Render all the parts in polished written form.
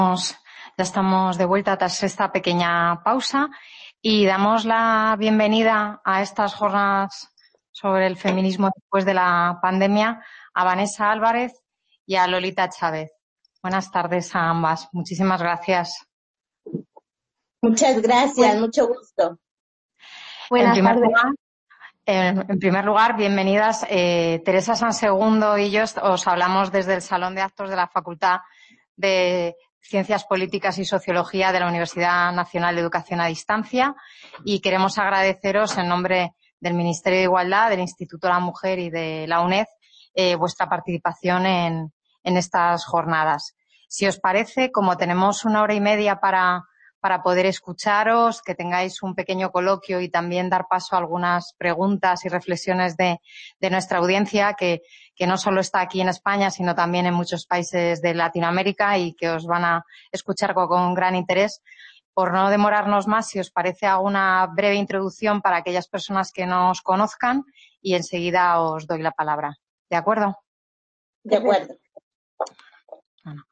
Ya estamos de vuelta tras esta pequeña pausa y damos la bienvenida a estas jornadas sobre el feminismo después de la pandemia a Vanessa Álvarez y a Lolita Chávez. Buenas tardes a ambas. Muchísimas gracias. Muchas gracias, mucho gusto. Buenas tardes. En primer lugar, bienvenidas. Teresa Sansegundo y yo os hablamos desde el Salón de Actos de la Facultad de Ciencias Políticas y Sociología de la Universidad Nacional de Educación a Distancia y queremos agradeceros en nombre del Ministerio de Igualdad, del Instituto de la Mujer y de la UNED vuestra participación en estas jornadas. Si os parece, como tenemos 1 hora y media para poder escucharos, que tengáis un pequeño coloquio y también dar paso a algunas preguntas y reflexiones de nuestra audiencia, que no solo está aquí en España, sino también en muchos países de Latinoamérica y que os van a escuchar con gran interés. Por no demorarnos más, si os parece, hago una breve introducción para aquellas personas que no os conozcan y enseguida os doy la palabra. ¿De acuerdo? De acuerdo. Bueno.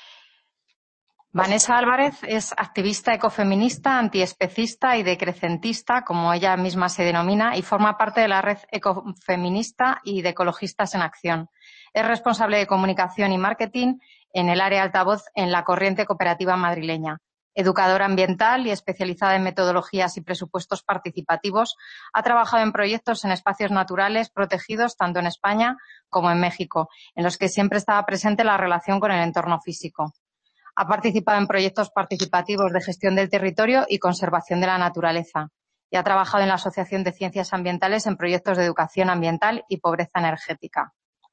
Vanessa Álvarez es activista ecofeminista, antiespecista y decrecentista, como ella misma se denomina, y forma parte de la red ecofeminista y de Ecologistas en Acción. Es responsable de comunicación y marketing en el área altavoz en la corriente cooperativa madrileña. Educadora ambiental y especializada en metodologías y presupuestos participativos, ha trabajado en proyectos en espacios naturales protegidos tanto en España como en México, en los que siempre estaba presente la relación con el entorno físico. Ha participado en proyectos participativos de gestión del territorio y conservación de la naturaleza y ha trabajado en la Asociación de Ciencias Ambientales en proyectos de educación ambiental y pobreza energética.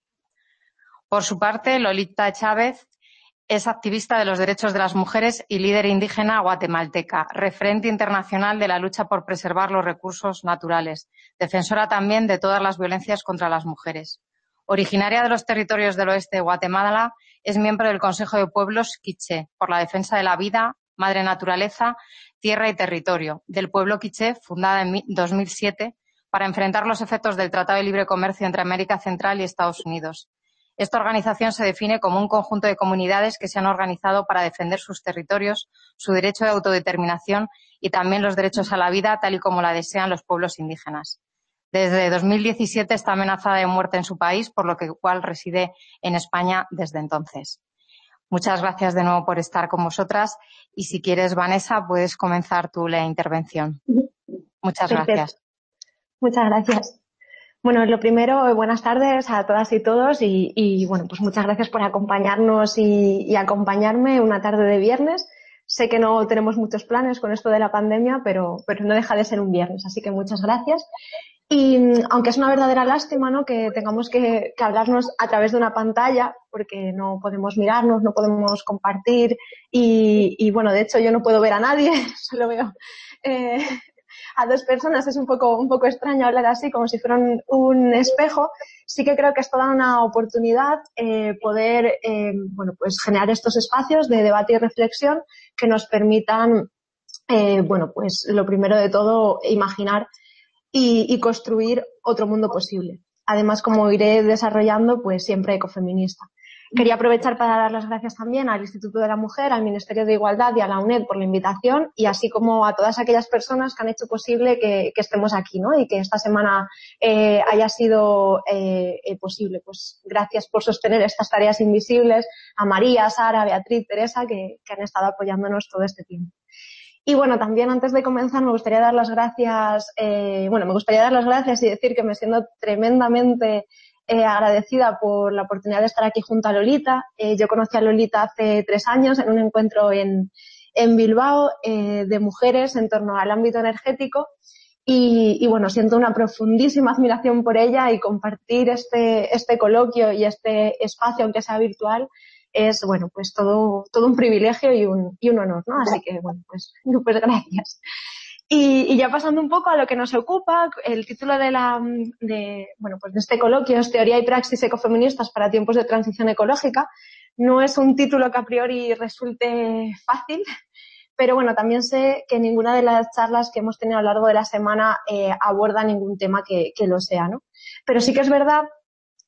Por su parte, Lolita Chávez es activista de los derechos de las mujeres y líder indígena guatemalteca, referente internacional de la lucha por preservar los recursos naturales, defensora también de todas las violencias contra las mujeres. Originaria de los territorios del oeste de Guatemala, es miembro del Consejo de Pueblos Quiché, por la defensa de la vida, madre naturaleza, tierra y territorio, del pueblo quiché, fundada en 2007, para enfrentar los efectos del Tratado de Libre Comercio entre América Central y Estados Unidos. Esta organización se define como un conjunto de comunidades que se han organizado para defender sus territorios, su derecho de autodeterminación y también los derechos a la vida, tal y como la desean los pueblos indígenas. Desde 2017 está amenazada de muerte en su país, por lo cual reside en España desde entonces. Muchas gracias de nuevo por estar con vosotras y si quieres, Vanessa, puedes comenzar tú la intervención. Muchas gracias. Muchas gracias. Bueno, lo primero, buenas tardes a todas y todos y bueno, pues muchas gracias por acompañarnos y acompañarme una tarde de viernes. Sé que no tenemos muchos planes con esto de la pandemia, pero no deja de ser un viernes, así que muchas gracias. Y aunque es una verdadera lástima, ¿no?, que tengamos que hablarnos a través de una pantalla, porque no podemos mirarnos, no podemos compartir y bueno, de hecho yo no puedo ver a nadie, solo veo a dos personas. Es un poco extraño hablar así, como si fueran un espejo. Sí que creo que es toda una oportunidad poder bueno, pues generar estos espacios de debate y reflexión que nos permitan, bueno, pues lo primero de todo, imaginar y construir otro mundo posible. Además, como iré desarrollando, pues siempre ecofeminista. Quería aprovechar para dar las gracias también al Instituto de la Mujer, al Ministerio de Igualdad y a la UNED por la invitación y así como a todas aquellas personas que han hecho posible que estemos aquí, ¿no?, y que esta semana haya sido posible. Pues gracias por sostener estas tareas invisibles, a María, Sara, Beatriz, Teresa, que han estado apoyándonos todo este tiempo. Y bueno, también antes de comenzar me gustaría dar las gracias, y decir que me siento tremendamente agradecida por la oportunidad de estar aquí junto a Lolita. Yo conocí a Lolita hace 3 años en un encuentro en Bilbao de mujeres en torno al ámbito energético y bueno, siento una profundísima admiración por ella y compartir este coloquio y este espacio, aunque sea virtual, es, bueno, pues todo un privilegio y un honor, ¿no? Así que, bueno, pues gracias. Y ya pasando un poco a lo que nos ocupa, el título de este coloquio es Teoría y Praxis Ecofeministas para tiempos de transición ecológica. No es un título que a priori resulte fácil, pero bueno, también sé que ninguna de las charlas que hemos tenido a lo largo de la semana aborda ningún tema que lo sea, ¿no? Pero sí que es verdad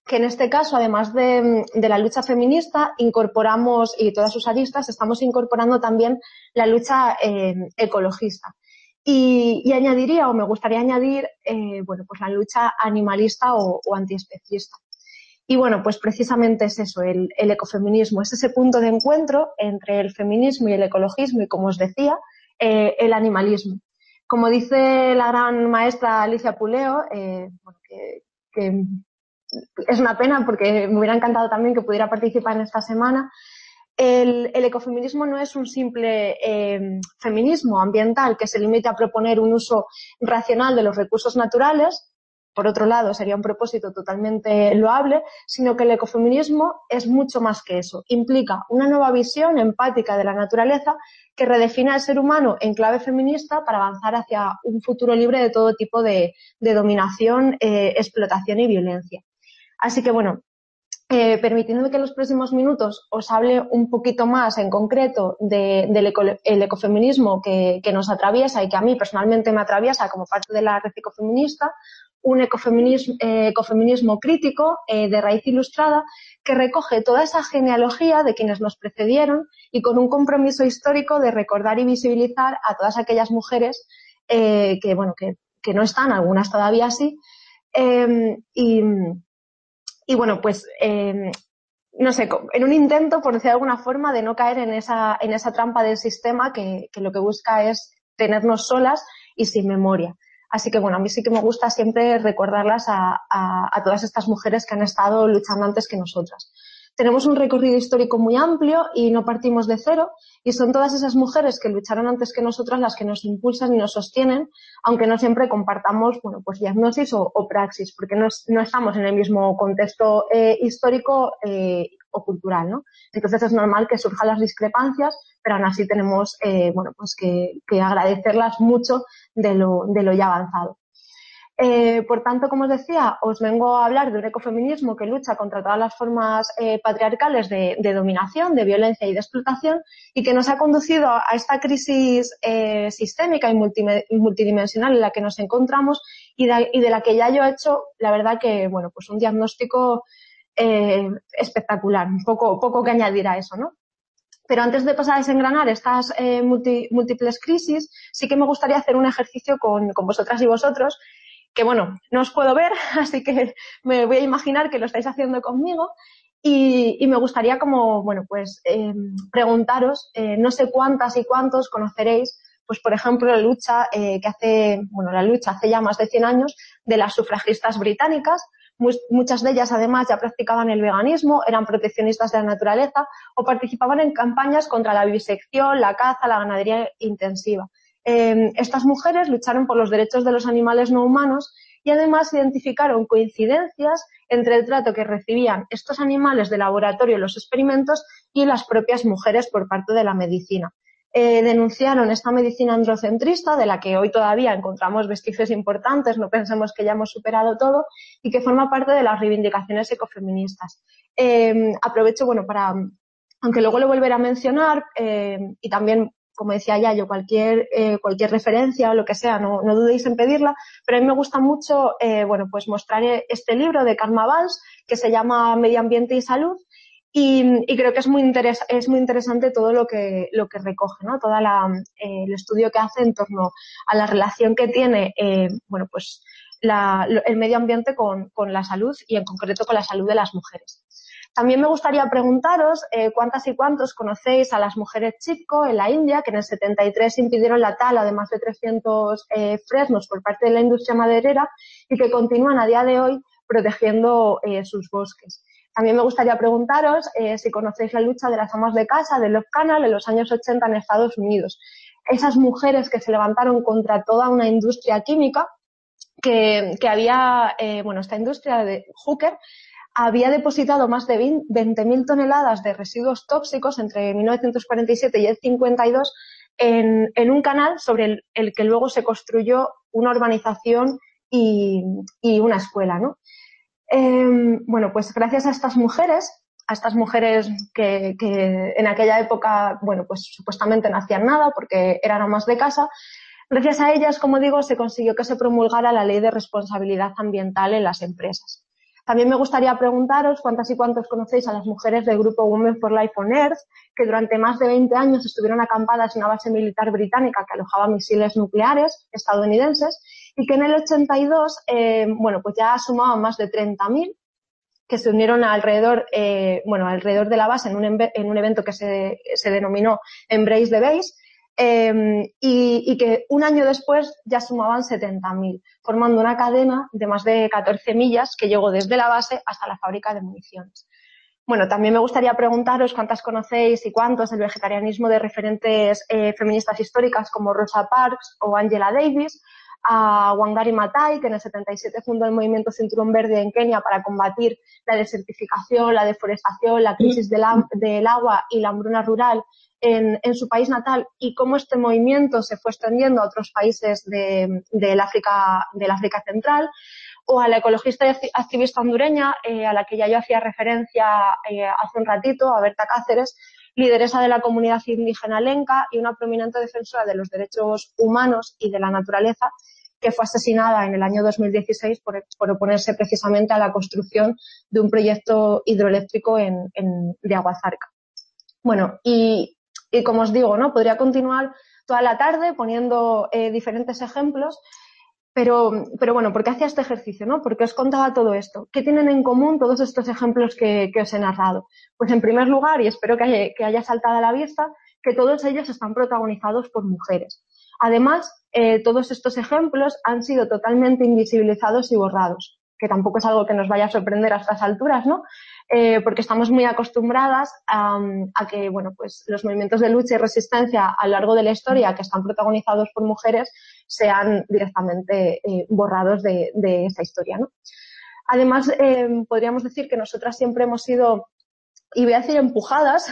que en este caso, además de la lucha feminista, incorporamos, y todas sus aristas, estamos incorporando también la lucha ecologista. Y añadiría, o me gustaría añadir, bueno, pues la lucha animalista o antiespecista. Y bueno, pues precisamente es eso, el ecofeminismo, es ese punto de encuentro entre el feminismo y el ecologismo y, como os decía, el animalismo. Como dice la gran maestra Alicia Puleo, bueno, que es una pena porque me hubiera encantado también que pudiera participar en esta semana. El ecofeminismo no es un simple feminismo ambiental que se limite a proponer un uso racional de los recursos naturales. Por otro lado, sería un propósito totalmente loable, sino que el ecofeminismo es mucho más que eso. Implica una nueva visión empática de la naturaleza que redefine al ser humano en clave feminista para avanzar hacia un futuro libre de todo tipo de dominación, explotación y violencia. Así que, bueno, permitiéndome que en los próximos minutos os hable un poquito más en concreto del ecofeminismo que nos atraviesa y que a mí personalmente me atraviesa como parte de la red ecofeminista, un ecofeminismo crítico de raíz ilustrada que recoge toda esa genealogía de quienes nos precedieron y con un compromiso histórico de recordar y visibilizar a todas aquellas mujeres que no están, algunas todavía sí, y bueno, pues no sé, en un intento, por decir de alguna forma, de no caer en esa trampa del sistema que lo que busca es tenernos solas y sin memoria. Así que, bueno, a mí sí que me gusta siempre recordarlas a todas estas mujeres que han estado luchando antes que nosotras. Tenemos un recorrido histórico muy amplio y no partimos de cero, y son todas esas mujeres que lucharon antes que nosotras las que nos impulsan y nos sostienen, aunque no siempre compartamos, bueno, pues diagnosis o praxis, porque no estamos en el mismo contexto histórico o cultural, ¿no? Entonces es normal que surjan las discrepancias, pero aún así tenemos, bueno, pues que agradecerlas mucho de lo ya avanzado. Por tanto, como os decía, os vengo a hablar de un ecofeminismo que lucha contra todas las formas patriarcales de dominación, de violencia y de explotación, y que nos ha conducido a esta crisis sistémica y multidimensional en la que nos encontramos y de la que ya yo he hecho, la verdad que, bueno, pues un diagnóstico espectacular, un poco que añadir a eso, ¿no? Pero antes de pasar a desengranar estas múltiples crisis, sí que me gustaría hacer un ejercicio con vosotras y vosotros, que bueno, no os puedo ver, así que me voy a imaginar que lo estáis haciendo conmigo, y me gustaría como, bueno, pues preguntaros, no sé cuántas y cuántos conoceréis, pues por ejemplo, la lucha hace ya más de 100 años de las sufragistas británicas. Muchas de ellas, además, ya practicaban el veganismo, eran proteccionistas de la naturaleza o participaban en campañas contra la vivisección, la caza, la ganadería intensiva. Estas mujeres lucharon por los derechos de los animales no humanos y además identificaron coincidencias entre el trato que recibían estos animales de laboratorio en los experimentos y las propias mujeres por parte de la medicina. Denunciaron esta medicina androcentrista, de la que hoy todavía encontramos vestigios importantes, no pensemos que ya hemos superado todo, y que forma parte de las reivindicaciones ecofeministas. Aprovecho, bueno, aunque luego lo volveré a mencionar, y también, como decía Yayo, cualquier referencia o lo que sea, no dudéis en pedirla, pero a mí me gusta mucho, bueno, pues mostrar este libro de Karma Valls, que se llama Medio Ambiente y Salud, y creo que es muy interesante todo lo que recoge, ¿no? Todo el estudio que hace en torno a la relación que tiene, bueno, pues el medio ambiente con la salud y en concreto con la salud de las mujeres. También me gustaría preguntaros cuántas y cuántos conocéis a las mujeres Chipko en la India, que en el 73 impidieron la tala de más de 300 fresnos por parte de la industria maderera y que continúan a día de hoy protegiendo sus bosques. También me gustaría preguntaros si conocéis la lucha de las amas de casa de Love Canal en los años 80 en Estados Unidos. Esas mujeres que se levantaron contra toda una industria química que había, bueno, esta industria de Hooker había depositado más de 20.000 toneladas de residuos tóxicos entre 1947 y el 52 en un canal sobre el que luego se construyó una urbanización y una escuela, ¿no? Bueno, pues gracias a estas mujeres que en aquella época, bueno, pues supuestamente no hacían nada porque eran amas de casa, gracias a ellas, como digo, se consiguió que se promulgara la Ley de Responsabilidad Ambiental en las empresas. También me gustaría preguntaros cuántas y cuántos conocéis a las mujeres del grupo Women for Life on Earth, que durante más de 20 años estuvieron acampadas en una base militar británica que alojaba misiles nucleares estadounidenses y que en el 82, pues ya sumaban más de 30.000 que se unieron alrededor de la base en un evento que se denominó Embrace the Base, y que un año después ya sumaban 70.000, formando una cadena de más de 14 millas que llegó desde la base hasta la fábrica de municiones. Bueno, también me gustaría preguntaros cuántas conocéis y cuántos el vegetarianismo de referentes feministas históricas como Rosa Parks o Angela Davis, a Wangari Maathai, que en el 77 fundó el movimiento Cinturón Verde en Kenia para combatir la desertificación, la deforestación, la crisis del agua y la hambruna rural en su país natal, y cómo este movimiento se fue extendiendo a otros países del África Central, o a la ecologista y activista hondureña, a la que ya yo hacía referencia hace un ratito, a Berta Cáceres, lideresa de la comunidad indígena lenca y una prominente defensora de los derechos humanos y de la naturaleza, que fue asesinada en el año 2016 por oponerse precisamente a la construcción de un proyecto hidroeléctrico de Aguazarca. Bueno, y como os digo, ¿no? Podría continuar toda la tarde poniendo diferentes ejemplos, pero bueno, ¿por qué hacía este ejercicio, no? ¿Por qué os contaba todo esto? ¿Qué tienen en común todos estos ejemplos que os he narrado? Pues en primer lugar, y espero que haya saltado a la vista, que todos ellos están protagonizados por mujeres. Además, todos estos ejemplos han sido totalmente invisibilizados y borrados, que tampoco es algo que nos vaya a sorprender a estas alturas, ¿no? Porque estamos muy acostumbradas a que, bueno, pues los movimientos de lucha y resistencia a lo largo de la historia que están protagonizados por mujeres sean directamente borrados de esa historia, ¿no? Además, podríamos decir que nosotras siempre hemos sido, y voy a decir empujadas,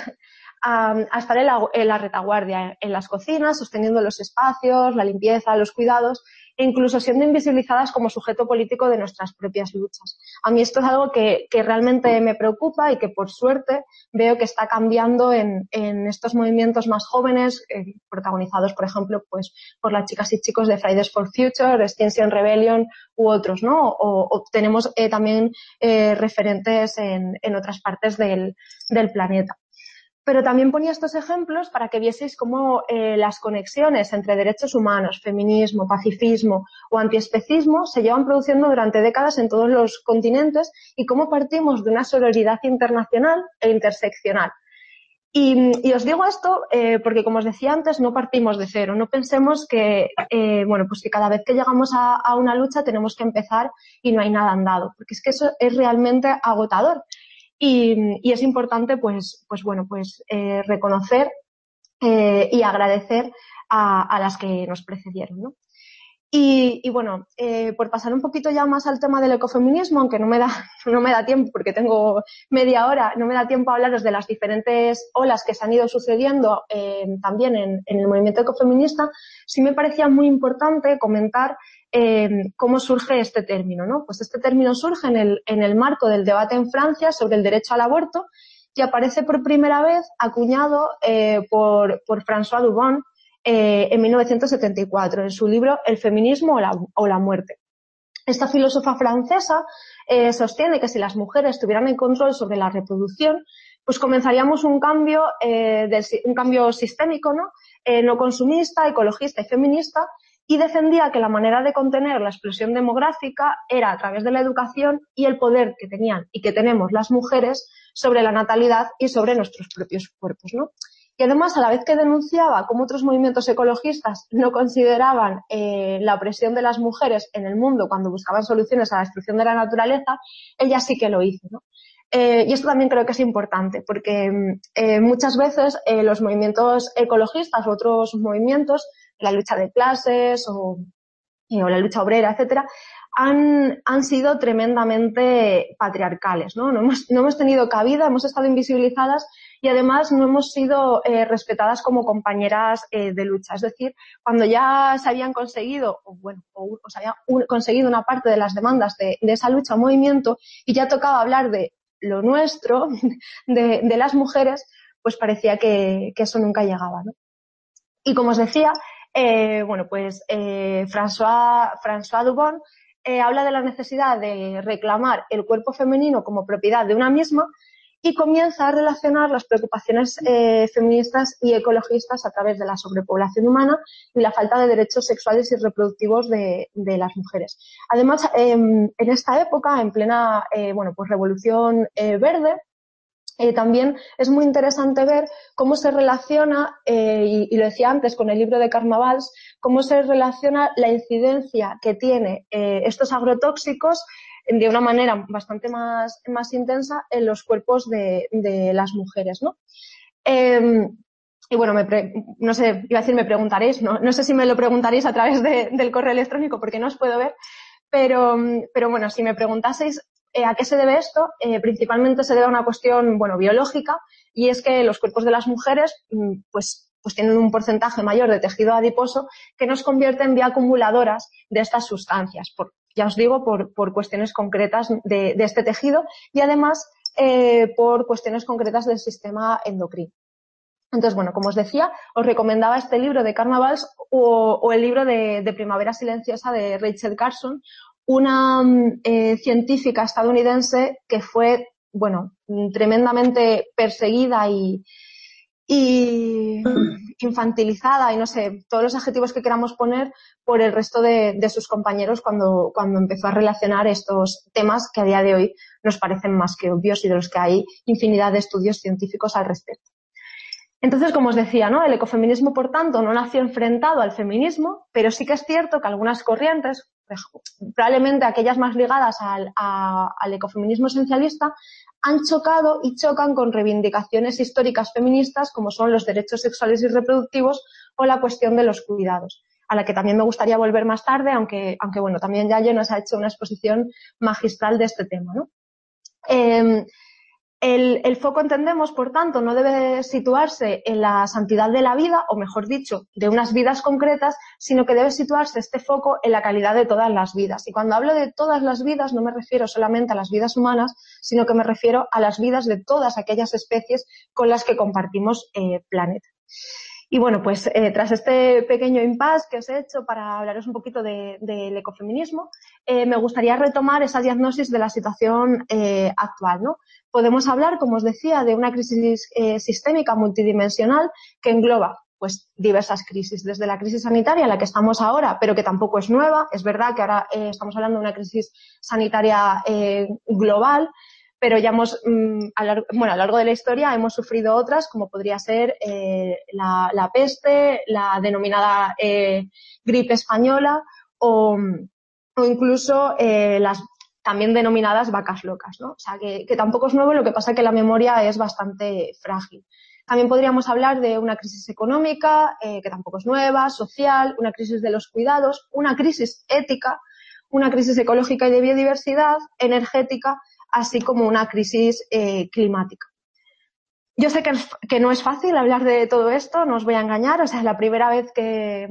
a estar en la retaguardia, en las cocinas, sosteniendo los espacios, la limpieza, los cuidados, e incluso siendo invisibilizadas como sujeto político de nuestras propias luchas. A mí esto es algo que realmente me preocupa y que, por suerte, veo que está cambiando en estos movimientos más jóvenes, protagonizados, por ejemplo, pues por las chicas y chicos de Fridays for Future, Extinction Rebellion u otros, ¿no? O tenemos también referentes en otras partes del planeta. Pero también ponía estos ejemplos para que vieseis cómo las conexiones entre derechos humanos, feminismo, pacifismo o antiespecismo se llevan produciendo durante décadas en todos los continentes y cómo partimos de una sororidad internacional e interseccional. Y os digo esto porque, como os decía antes, no partimos de cero. No pensemos que, pues que cada vez que llegamos a una lucha tenemos que empezar y no hay nada andado, porque es que eso es realmente agotador. Y es importante, reconocer y agradecer a las que nos precedieron, ¿no? Por pasar un poquito ya más al tema del ecofeminismo, aunque no me da tiempo porque tengo media hora, no me da tiempo a hablaros de las diferentes olas que se han ido sucediendo también en el movimiento ecofeminista, sí me parecía muy importante comentar cómo surge este término, ¿no? Pues este término surge en el marco del debate en Francia sobre el derecho al aborto y aparece por primera vez acuñado por François Dubon en 1974, en su libro El feminismo o la muerte. Esta filósofa francesa sostiene que si las mujeres tuvieran el control sobre la reproducción, pues comenzaríamos un cambio sistémico, ¿no? No consumista, ecologista y feminista, y defendía que la manera de contener la explosión demográfica era a través de la educación y el poder que tenían y que tenemos las mujeres sobre la natalidad y sobre nuestros propios cuerpos, ¿no? Y además, a la vez que denunciaba cómo otros movimientos ecologistas no consideraban la opresión de las mujeres en el mundo cuando buscaban soluciones a la destrucción de la naturaleza, ella sí que lo hizo, ¿no? Y esto también creo que es importante porque muchas veces los movimientos ecologistas u otros movimientos, la lucha de clases o la lucha obrera, etcétera, han sido tremendamente patriarcales, ¿no? No hemos tenido cabida, hemos estado invisibilizadas y además no hemos sido respetadas como compañeras de lucha. Es decir, cuando ya se habían conseguido, se había conseguido una parte de las demandas de esa lucha o movimiento y ya tocaba hablar de lo nuestro, de las mujeres, pues parecía que eso nunca llegaba, ¿no? Y como os decía, François Dubon habla de la necesidad de reclamar el cuerpo femenino como propiedad de una misma y comienza a relacionar las preocupaciones feministas y ecologistas a través de la sobrepoblación humana y la falta de derechos sexuales y reproductivos de las mujeres. Además, en esta época, en plena pues revolución verde, también es muy interesante ver cómo se relaciona, y lo decía antes con el libro de Carme Valls, cómo se relaciona la incidencia que tiene estos agrotóxicos de una manera bastante más intensa en los cuerpos de las mujeres, ¿no? Y bueno, no sé, iba a decir me preguntaréis, no sé si me lo preguntaréis a través del correo electrónico porque no os puedo ver, pero bueno, si me preguntaseis ¿a qué se debe esto? Principalmente se debe a una cuestión, biológica, y es que los cuerpos de las mujeres, pues tienen un porcentaje mayor de tejido adiposo que nos convierte en bioacumuladoras de estas sustancias, ya os digo, por cuestiones concretas de este tejido y además por cuestiones concretas del sistema endocrino. Entonces, bueno, como os decía, os recomendaba este libro de Carme Valls o el libro de Primavera Silenciosa de Rachel Carson, una científica estadounidense que fue, tremendamente perseguida y infantilizada y no sé, todos los adjetivos que queramos poner por el resto de sus compañeros cuando empezó a relacionar estos temas que a día de hoy nos parecen más que obvios y de los que hay infinidad de estudios científicos al respecto. Entonces, como os decía, ¿no? El ecofeminismo, por tanto, no nació enfrentado al feminismo, pero sí que es cierto que algunas corrientes, probablemente aquellas más ligadas al ecofeminismo esencialista, han chocado y chocan con reivindicaciones históricas feministas como son los derechos sexuales y reproductivos o la cuestión de los cuidados, a la que también me gustaría volver más tarde, aunque también Yayo nos ha hecho una exposición magistral de este tema, ¿no? El foco, entendemos, por tanto, no debe situarse en la santidad de la vida, o mejor dicho, de unas vidas concretas, sino que debe situarse este foco en la calidad de todas las vidas. Y cuando hablo de todas las vidas, no me refiero solamente a las vidas humanas, sino que me refiero a las vidas de todas aquellas especies con las que compartimos planeta. Y bueno, pues tras este pequeño impasse que os he hecho para hablaros un poquito del ecofeminismo, me gustaría retomar esa diagnosis de la situación actual, ¿no? Podemos hablar, como os decía, de una crisis sistémica multidimensional que engloba pues diversas crisis, desde la crisis sanitaria en la que estamos ahora, pero que tampoco es nueva. Es verdad que ahora estamos hablando de una crisis sanitaria global, pero ya a lo largo de la historia hemos sufrido otras, como podría ser la peste, la denominada gripe española o incluso las también denominadas vacas locas, ¿no? O sea, que tampoco es nuevo, lo que pasa es que la memoria es bastante frágil. También podríamos hablar de una crisis económica, que tampoco es nueva, social, una crisis de los cuidados, una crisis ética, una crisis ecológica y de biodiversidad, energética, así como una crisis climática. Yo sé que no es fácil hablar de todo esto, no os voy a engañar, o sea, la primera vez que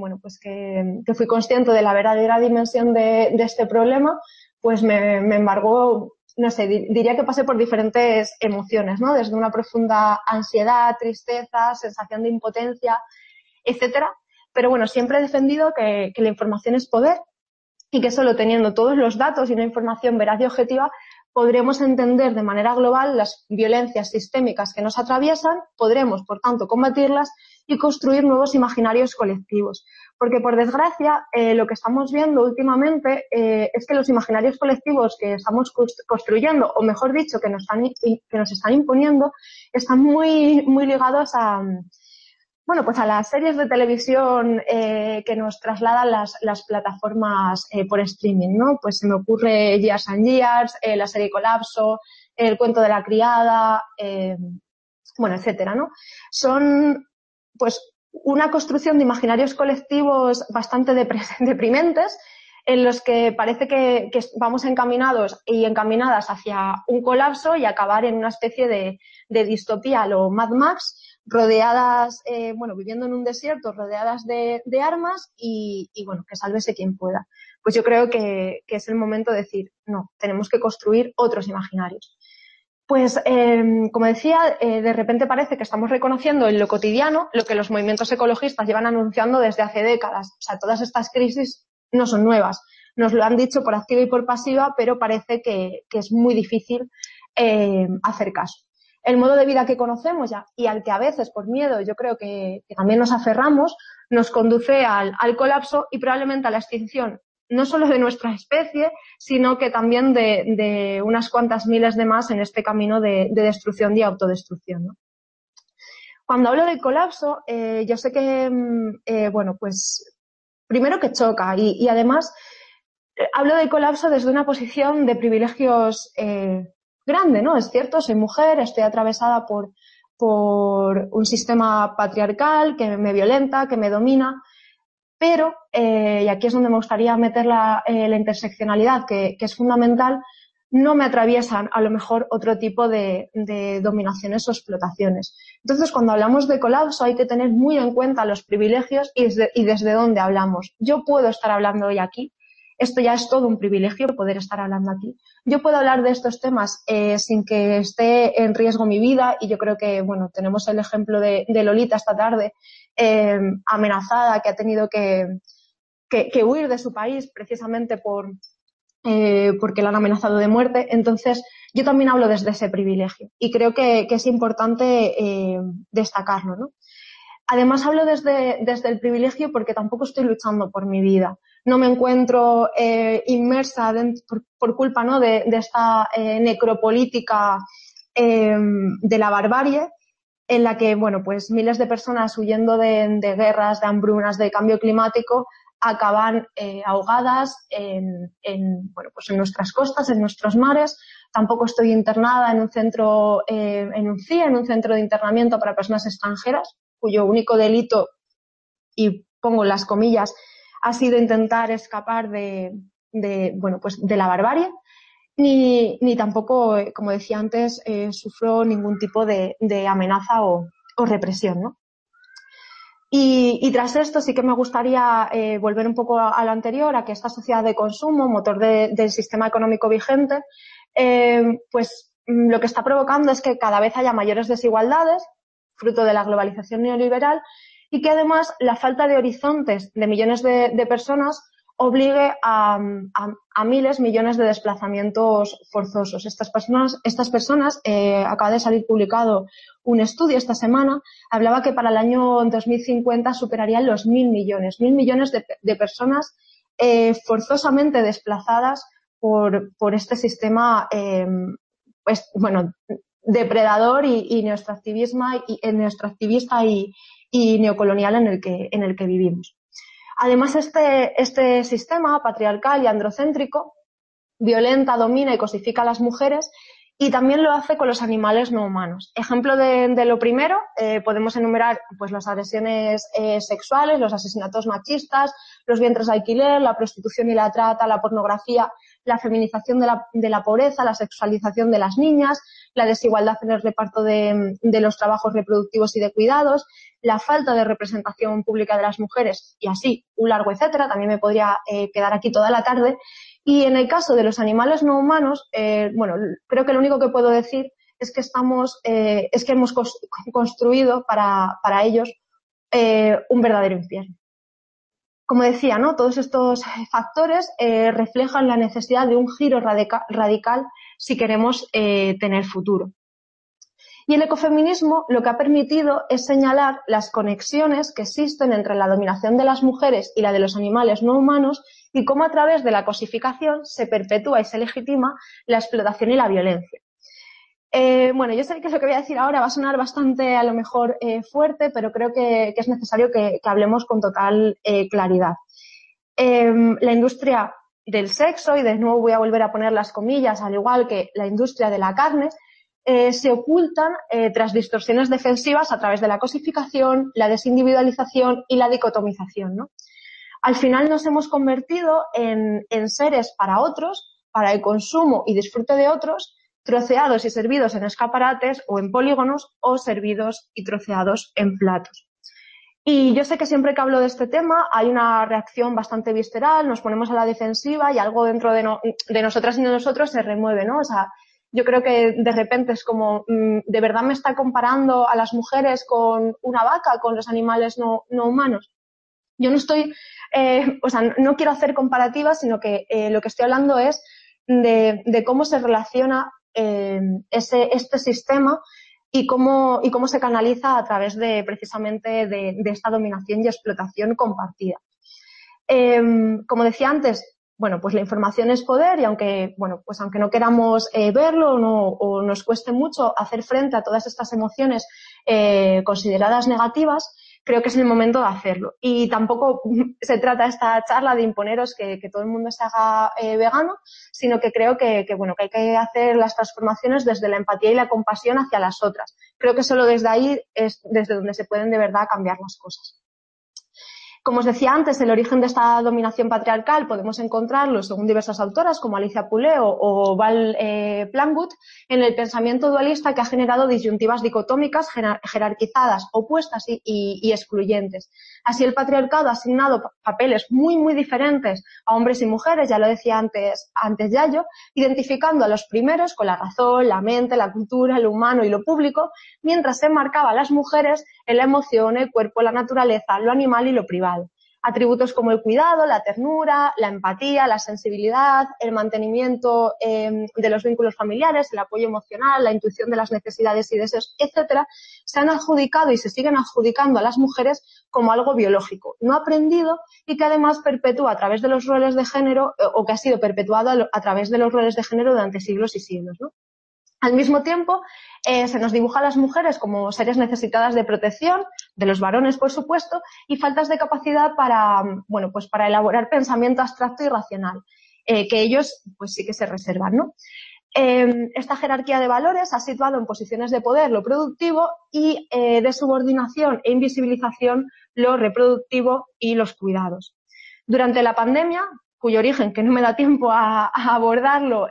fui consciente de la verdadera dimensión de este problema, pues me embargó, no sé, diría que pasé por diferentes emociones, ¿no? Desde una profunda ansiedad, tristeza, sensación de impotencia, etcétera. Pero bueno, siempre he defendido que la información es poder y que solo teniendo todos los datos y una información veraz y objetiva podremos entender de manera global las violencias sistémicas que nos atraviesan, podremos, por tanto, combatirlas y construir nuevos imaginarios colectivos. Porque, por desgracia, lo que estamos viendo últimamente es que los imaginarios colectivos que estamos construyendo, o mejor dicho, que nos están imponiendo, están muy, muy ligados a las series de televisión que nos trasladan las plataformas por streaming, ¿no? Pues se me ocurre Years and Years, la serie Colapso, El cuento de la criada, etcétera, ¿no? Son, pues, una construcción de imaginarios colectivos bastante deprimentes, en los que parece que vamos encaminados y encaminadas hacia un colapso y acabar en una especie de distopía a lo Mad Max, rodeadas, viviendo en un desierto, rodeadas de armas y que sálvese quien pueda. Pues yo creo que es el momento de decir, no, tenemos que construir otros imaginarios. Pues, como decía, de repente parece que estamos reconociendo en lo cotidiano lo que los movimientos ecologistas llevan anunciando desde hace décadas. O sea, todas estas crisis no son nuevas. Nos lo han dicho por activa y por pasiva, pero parece que es muy difícil hacer caso. El modo de vida que conocemos ya y al que a veces por miedo yo creo que también nos aferramos, nos conduce al colapso y probablemente a la extinción, no solo de nuestra especie, sino que también de unas cuantas miles de más en este camino de destrucción y autodestrucción, ¿no? Cuando hablo del colapso, yo sé que, bueno, pues primero que choca y además hablo del colapso desde una posición de privilegios grande, ¿no? Es cierto, soy mujer, estoy atravesada por un sistema patriarcal que me violenta, que me domina, pero, y aquí es donde me gustaría meter la interseccionalidad, que es fundamental, no me atraviesan a lo mejor otro tipo de dominaciones o explotaciones. Entonces, cuando hablamos de colapso hay que tener muy en cuenta los privilegios y desde dónde hablamos. Yo puedo estar hablando hoy aquí, esto ya es todo un privilegio poder estar hablando aquí. Yo puedo hablar de estos temas sin que esté en riesgo mi vida y yo creo que, bueno, tenemos el ejemplo de Lolita esta tarde, amenazada, que ha tenido que huir de su país precisamente porque la han amenazado de muerte. Entonces, yo también hablo desde ese privilegio y creo que es importante destacarlo, ¿no? Además, hablo desde el privilegio porque tampoco estoy luchando por mi vida. No me encuentro inmersa por culpa, ¿no?, de esta necropolítica de la barbarie, en la que, bueno, pues miles de personas huyendo de guerras, de hambrunas, de cambio climático, acaban ahogadas bueno, pues en nuestras costas, en nuestros mares. Tampoco estoy internada en un centro, en un CIE, en un centro de internamiento para personas extranjeras, cuyo único delito, y pongo las comillas, ha sido intentar escapar bueno, pues de la barbarie. Ni tampoco, como decía antes, sufro ningún tipo de amenaza o represión, ¿no? Y tras esto sí que me gustaría volver un poco a lo anterior, a que esta sociedad de consumo, motor del sistema económico vigente, pues lo que está provocando es que cada vez haya mayores desigualdades, fruto de la globalización neoliberal, y que además la falta de horizontes de millones de personas obligue a miles, millones de desplazamientos forzosos. Estas personas, acaba de salir publicado un estudio esta semana, hablaba que para el año 2050 superarían los 1.000 millones. 1.000 millones de personas forzosamente desplazadas por este sistema, pues, bueno, depredador y neoextractivista y neocolonial en el que vivimos. Además, este sistema patriarcal y androcéntrico violenta, domina y cosifica a las mujeres y también lo hace con los animales no humanos. Ejemplo de lo primero, podemos enumerar pues las agresiones sexuales, los asesinatos machistas, los vientres de alquiler, la prostitución y la trata, la pornografía, la feminización de la pobreza, la sexualización de las niñas, la desigualdad en el reparto de los trabajos reproductivos y de cuidados, la falta de representación pública de las mujeres y así un largo etcétera. También me podría quedar aquí toda la tarde. Y en el caso de los animales no humanos, bueno, creo que lo único que puedo decir es que hemos construido para ellos un verdadero infierno. Como decía, ¿no?, todos estos factores reflejan la necesidad de un giro radical si queremos tener futuro. Y el ecofeminismo lo que ha permitido es señalar las conexiones que existen entre la dominación de las mujeres y la de los animales no humanos y cómo a través de la cosificación se perpetúa y se legitima la explotación y la violencia. Bueno, yo sé que lo que voy a decir ahora va a sonar bastante, a lo mejor, fuerte, pero creo que es necesario que hablemos con total claridad. La industria del sexo, y de nuevo voy a volver a poner las comillas, al igual que la industria de la carne, se ocultan tras distorsiones defensivas a través de la cosificación, la desindividualización y la dicotomización, ¿no? Al final nos hemos convertido en seres para otros, para el consumo y disfrute de otros, troceados y servidos en escaparates o en polígonos o servidos y troceados en platos. Y yo sé que siempre que hablo de este tema hay una reacción bastante visceral, nos ponemos a la defensiva y algo dentro de nosotras y de nosotros se remueve, ¿no? O sea, yo creo que de repente es como, ¿de verdad me está comparando a las mujeres con una vaca, con los animales no humanos? Yo no estoy, no quiero hacer comparativas, sino que lo que estoy hablando es de cómo se relaciona este sistema y cómo se canaliza a través de precisamente de esta dominación y explotación compartida. Como decía antes, bueno, pues la información es poder y aunque no queramos verlo o nos cueste mucho hacer frente a todas estas emociones consideradas negativas, creo que es el momento de hacerlo. Y tampoco se trata esta charla de imponeros que todo el mundo se haga vegano, sino que creo que hay que hacer las transformaciones desde la empatía y la compasión hacia las otras. Creo que solo desde ahí es desde donde se pueden de verdad cambiar las cosas. Como os decía antes, el origen de esta dominación patriarcal podemos encontrarlo, según diversas autoras como Alicia Puleo o Val Plumwood, en el pensamiento dualista que ha generado disyuntivas dicotómicas jerarquizadas, opuestas y excluyentes. Así, el patriarcado ha asignado papeles muy, muy diferentes a hombres y mujeres, ya lo decía antes Yayo, identificando a los primeros con la razón, la mente, la cultura, lo humano y lo público, mientras se enmarcaba a las mujeres en la emoción, el cuerpo, la naturaleza, lo animal y lo privado. Atributos como el cuidado, la ternura, la empatía, la sensibilidad, el mantenimiento de los vínculos familiares, el apoyo emocional, la intuición de las necesidades y deseos, etcétera, se han adjudicado y se siguen adjudicando a las mujeres como algo biológico, no aprendido y que además perpetúa a través de los roles de género o que ha sido perpetuado a través de los roles de género durante siglos y siglos, ¿no? Al mismo tiempo, se nos dibuja a las mujeres como seres necesitadas de protección, de los varones, por supuesto, y faltas de capacidad para elaborar pensamiento abstracto y racional, que ellos, pues sí que se reservan, ¿no? Esta jerarquía de valores ha situado en posiciones de poder lo productivo y de subordinación e invisibilización lo reproductivo y los cuidados. Durante la pandemia, cuyo origen, que no me da tiempo a abordarlo,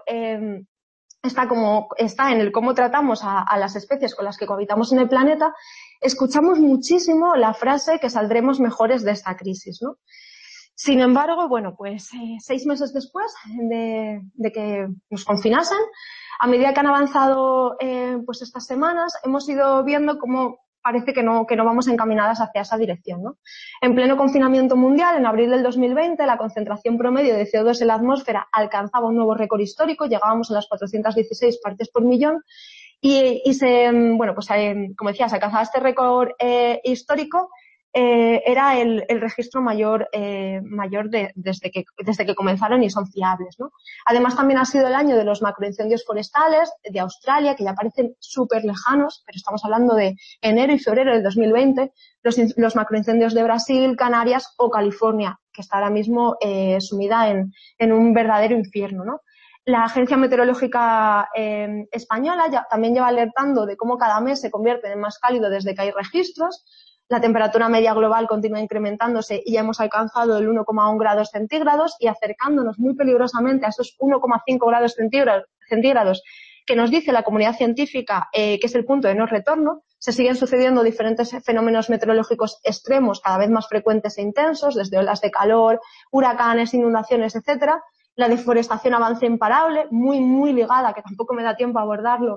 está en el cómo tratamos a las especies con las que cohabitamos en el planeta, escuchamos muchísimo la frase que saldremos mejores de esta crisis, ¿no? Sin embargo, 6 meses después de que nos confinasen, a medida que han avanzado estas semanas, hemos ido viendo cómo parece que no vamos encaminadas hacia esa dirección, ¿no? En pleno confinamiento mundial, en abril del 2020, la concentración promedio de CO2 en la atmósfera alcanzaba un nuevo récord histórico, llegábamos a las 416 partes por millón y como decía, se alcanzaba este récord histórico. Era el registro mayor desde que comenzaron y son fiables, ¿no? Además, también ha sido el año de los macroincendios forestales de Australia, que ya parecen súper lejanos, pero estamos hablando de enero y febrero del 2020, los macroincendios de Brasil, Canarias o California, que está ahora mismo sumida en un verdadero infierno, ¿no? La Agencia Meteorológica Española también lleva alertando de cómo cada mes se convierte en más cálido desde que hay registros. La temperatura media global continúa incrementándose y ya hemos alcanzado el 1,1 grados centígrados y acercándonos muy peligrosamente a esos 1,5 grados centígrados que nos dice la comunidad científica que es el punto de no retorno. Se siguen sucediendo diferentes fenómenos meteorológicos extremos cada vez más frecuentes e intensos, desde olas de calor, huracanes, inundaciones, etcétera. La deforestación avanza imparable, muy, muy ligada, que tampoco me da tiempo a abordarlo,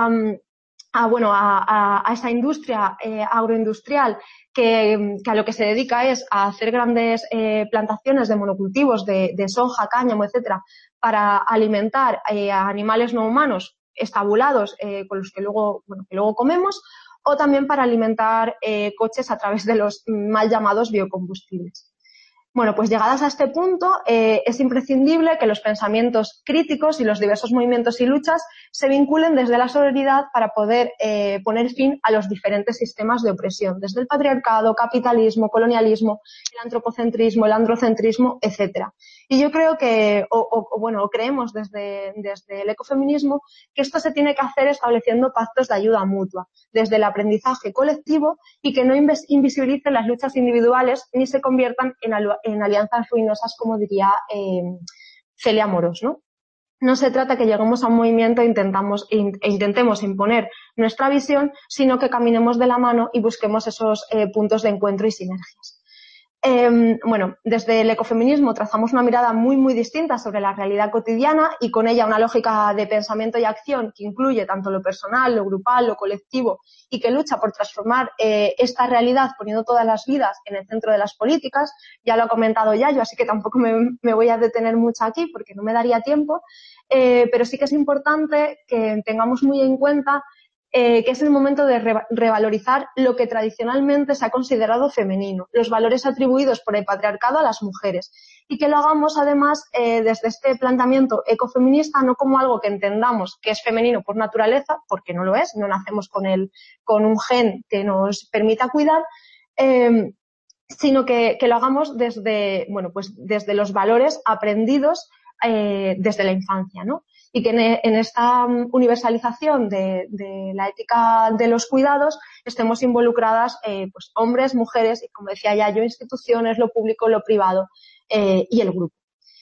a esa industria agroindustrial que a lo que se dedica es a hacer grandes plantaciones de monocultivos de soja, cáñamo, etcétera, para alimentar a animales no humanos estabulados con los que luego comemos, o también para alimentar coches a través de los mal llamados biocombustibles. Bueno, pues llegadas a este punto, es imprescindible que los pensamientos críticos y los diversos movimientos y luchas se vinculen desde la sororidad para poder poner fin a los diferentes sistemas de opresión, desde el patriarcado, capitalismo, colonialismo, el antropocentrismo, el androcentrismo, etcétera. Y yo creo que, creemos desde el ecofeminismo que esto se tiene que hacer estableciendo pactos de ayuda mutua, desde el aprendizaje colectivo y que no invisibilicen las luchas individuales ni se conviertan en alianzas ruinosas, como diría Celia Moros, ¿no? No se trata que lleguemos a un movimiento e intentemos imponer nuestra visión, sino que caminemos de la mano y busquemos esos puntos de encuentro y sinergias. Bueno, desde el ecofeminismo trazamos una mirada muy, muy distinta sobre la realidad cotidiana y con ella una lógica de pensamiento y acción que incluye tanto lo personal, lo grupal, lo colectivo y que lucha por transformar esta realidad poniendo todas las vidas en el centro de las políticas. Ya lo ha comentado Yayo, así que tampoco me voy a detener mucho aquí porque no me daría tiempo, pero sí que es importante que tengamos muy en cuenta que es el momento de revalorizar lo que tradicionalmente se ha considerado femenino, los valores atribuidos por el patriarcado a las mujeres, y que lo hagamos además desde este planteamiento ecofeminista, no como algo que entendamos que es femenino por naturaleza, porque no lo es, no nacemos con un gen que nos permita cuidar, sino que lo hagamos desde, bueno, pues desde los valores aprendidos desde la infancia, ¿no? Y que en esta universalización de la ética de los cuidados estemos involucradas pues hombres, mujeres y, como decía ya yo, instituciones, lo público, lo privado y el grupo.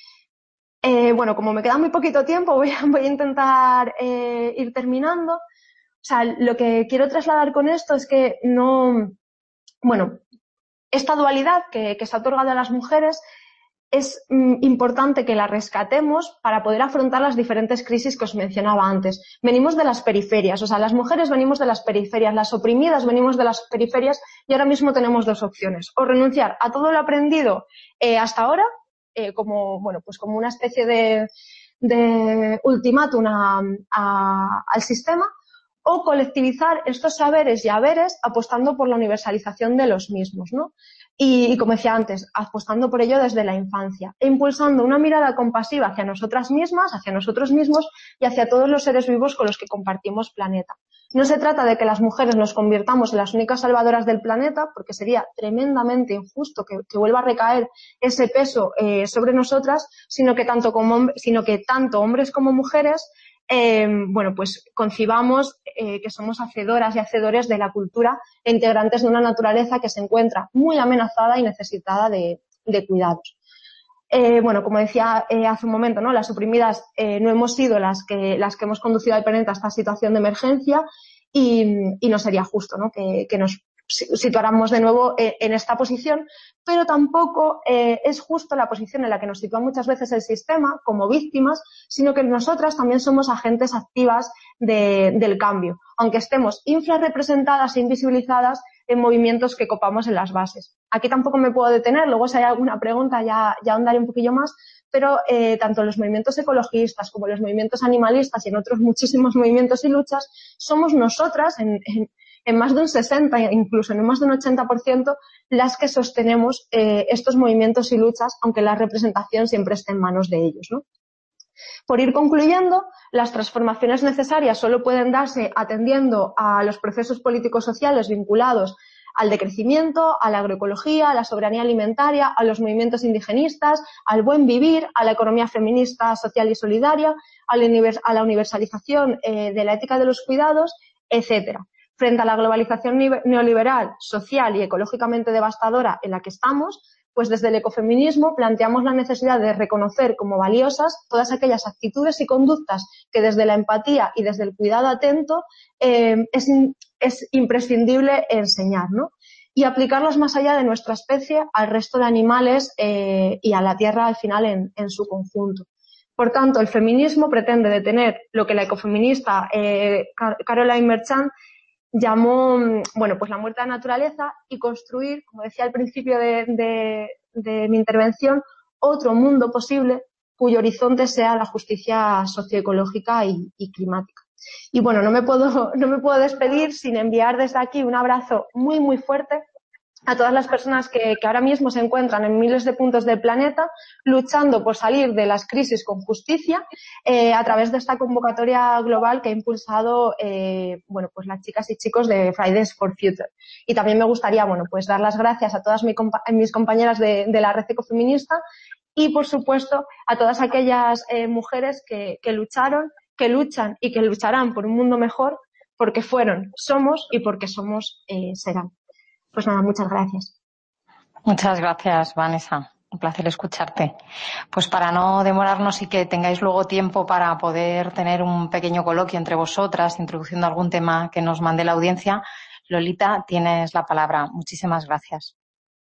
Bueno, como me queda muy poquito tiempo, voy a intentar ir terminando. O sea, lo que quiero trasladar con esto es que no, bueno, esta dualidad que se ha otorgado a las mujeres es importante que la rescatemos para poder afrontar las diferentes crisis que os mencionaba antes. Venimos de las periferias, o sea, las mujeres venimos de las periferias, las oprimidas venimos de las periferias y ahora mismo tenemos dos opciones. O renunciar a todo lo aprendido hasta ahora, como, bueno, pues como una especie de ultimátum al sistema, o colectivizar estos saberes y haberes apostando por la universalización de los mismos, ¿no? Y como decía antes, apostando por ello desde la infancia e impulsando una mirada compasiva hacia nosotras mismas, hacia nosotros mismos y hacia todos los seres vivos con los que compartimos planeta. No se trata de que las mujeres nos convirtamos en las únicas salvadoras del planeta, porque sería tremendamente injusto que vuelva a recaer ese peso sobre nosotras, sino que tanto hombres como mujeres bueno, pues concibamos que somos hacedoras y hacedores de la cultura e integrantes de una naturaleza que se encuentra muy amenazada y necesitada de cuidados. Bueno, como decía hace un momento, ¿no? Las oprimidas no hemos sido las que hemos conducido al planeta a esta situación de emergencia y no sería justo, ¿no? que nos situáramos de nuevo en esta posición, pero tampoco es justo la posición en la que nos sitúa muchas veces el sistema como víctimas, sino que nosotras también somos agentes activas del cambio, aunque estemos infrarrepresentadas e invisibilizadas en movimientos que copamos en las bases. Aquí tampoco me puedo detener, luego si hay alguna pregunta ya ahondaré un poquillo más, pero tanto los movimientos ecologistas como los movimientos animalistas y en otros muchísimos movimientos y luchas, somos nosotras en más de un 60%, incluso en más de un 80%, las que sostenemos estos movimientos y luchas, aunque la representación siempre esté en manos de ellos, ¿no? Por ir concluyendo, las transformaciones necesarias solo pueden darse atendiendo a los procesos políticos sociales vinculados al decrecimiento, a la agroecología, a la soberanía alimentaria, a los movimientos indigenistas, al buen vivir, a la economía feminista, social y solidaria, a la universalización de la ética de los cuidados, etcétera. Frente a la globalización neoliberal, social y ecológicamente devastadora en la que estamos, pues desde el ecofeminismo planteamos la necesidad de reconocer como valiosas todas aquellas actitudes y conductas que desde la empatía y desde el cuidado atento es imprescindible enseñar, ¿no? Y aplicarlas más allá de nuestra especie al resto de animales y a la Tierra al final en su conjunto. Por tanto, el feminismo pretende detener lo que la ecofeminista Caroline Merchant llamó, bueno, pues la muerte de la naturaleza y construir, como decía al principio de mi intervención, otro mundo posible cuyo horizonte sea la justicia socioecológica y climática. Y bueno, no me puedo despedir sin enviar desde aquí un abrazo muy, muy fuerte a todas las personas que ahora mismo se encuentran en miles de puntos del planeta luchando por salir de las crisis con justicia a través de esta convocatoria global que ha impulsado bueno, pues las chicas y chicos de Fridays for Future. Y también me gustaría, bueno, pues dar las gracias a todas mis compañeras de la red ecofeminista y, por supuesto, a todas aquellas mujeres que lucharon, que luchan y que lucharán por un mundo mejor porque fueron, somos y porque somos serán. Pues nada, muchas gracias. Muchas gracias, Vanessa. Un placer escucharte. Pues para no demorarnos y que tengáis luego tiempo para poder tener un pequeño coloquio entre vosotras, introduciendo algún tema que nos mande la audiencia, Lolita, tienes la palabra. Muchísimas gracias.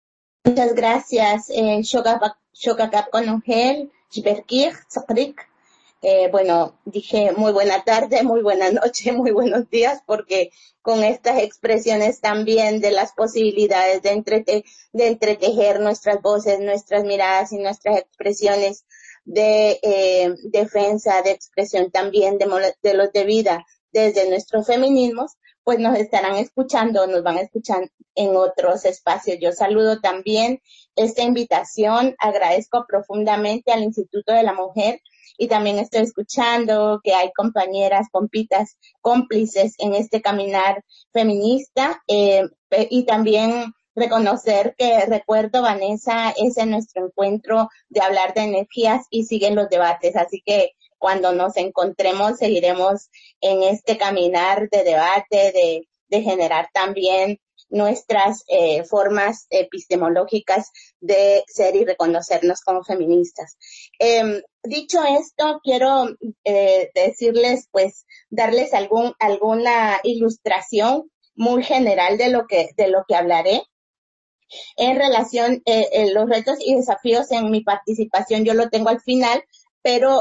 Muchas gracias, Shogakap Konongel, Shberkir, Sakrik. Bueno, dije muy buena tarde, muy buena noche, muy buenos días, porque con estas expresiones también de las posibilidades de entretejer nuestras voces, nuestras miradas y nuestras expresiones de defensa, de expresión también de modelos de vida desde nuestros feminismos, pues nos estarán escuchando, nos van a escuchar en otros espacios. Yo saludo también esta invitación, agradezco profundamente al Instituto de la Mujer y también estoy escuchando que hay compañeras, compitas, cómplices en este caminar feminista y también reconocer que recuerdo, Vanessa, ese es nuestro encuentro de hablar de energías y siguen los debates, así que cuando nos encontremos seguiremos en este caminar de debate, de generar también nuestras formas epistemológicas de ser y reconocernos como feministas. Dicho esto, quiero decirles, pues, darles alguna ilustración muy general de lo que hablaré. En relación, los retos y desafíos en mi participación, yo lo tengo al final, pero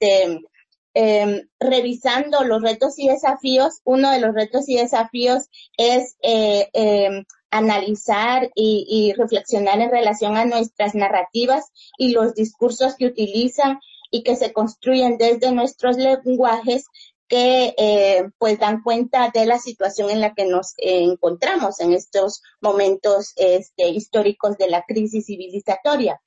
revisando los retos y desafíos, uno de los retos y desafíos es analizar y reflexionar en relación a nuestras narrativas y los discursos que utilizan y que se construyen desde nuestros lenguajes que pues dan cuenta de la situación en la que nos encontramos en estos momentos históricos de la crisis civilizatoria.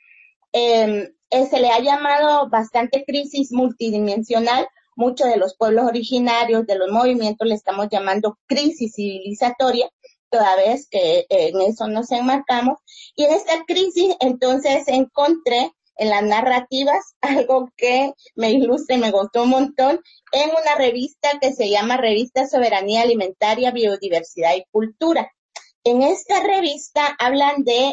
Se le ha llamado bastante crisis multidimensional. Muchos de los pueblos originarios, de los movimientos, le estamos llamando crisis civilizatoria, toda vez que en eso nos enmarcamos. Y en esta crisis, entonces, encontré en las narrativas algo que me ilustra y me gustó un montón en una revista que se llama Revista Soberanía Alimentaria, Biodiversidad y Cultura. En esta revista hablan de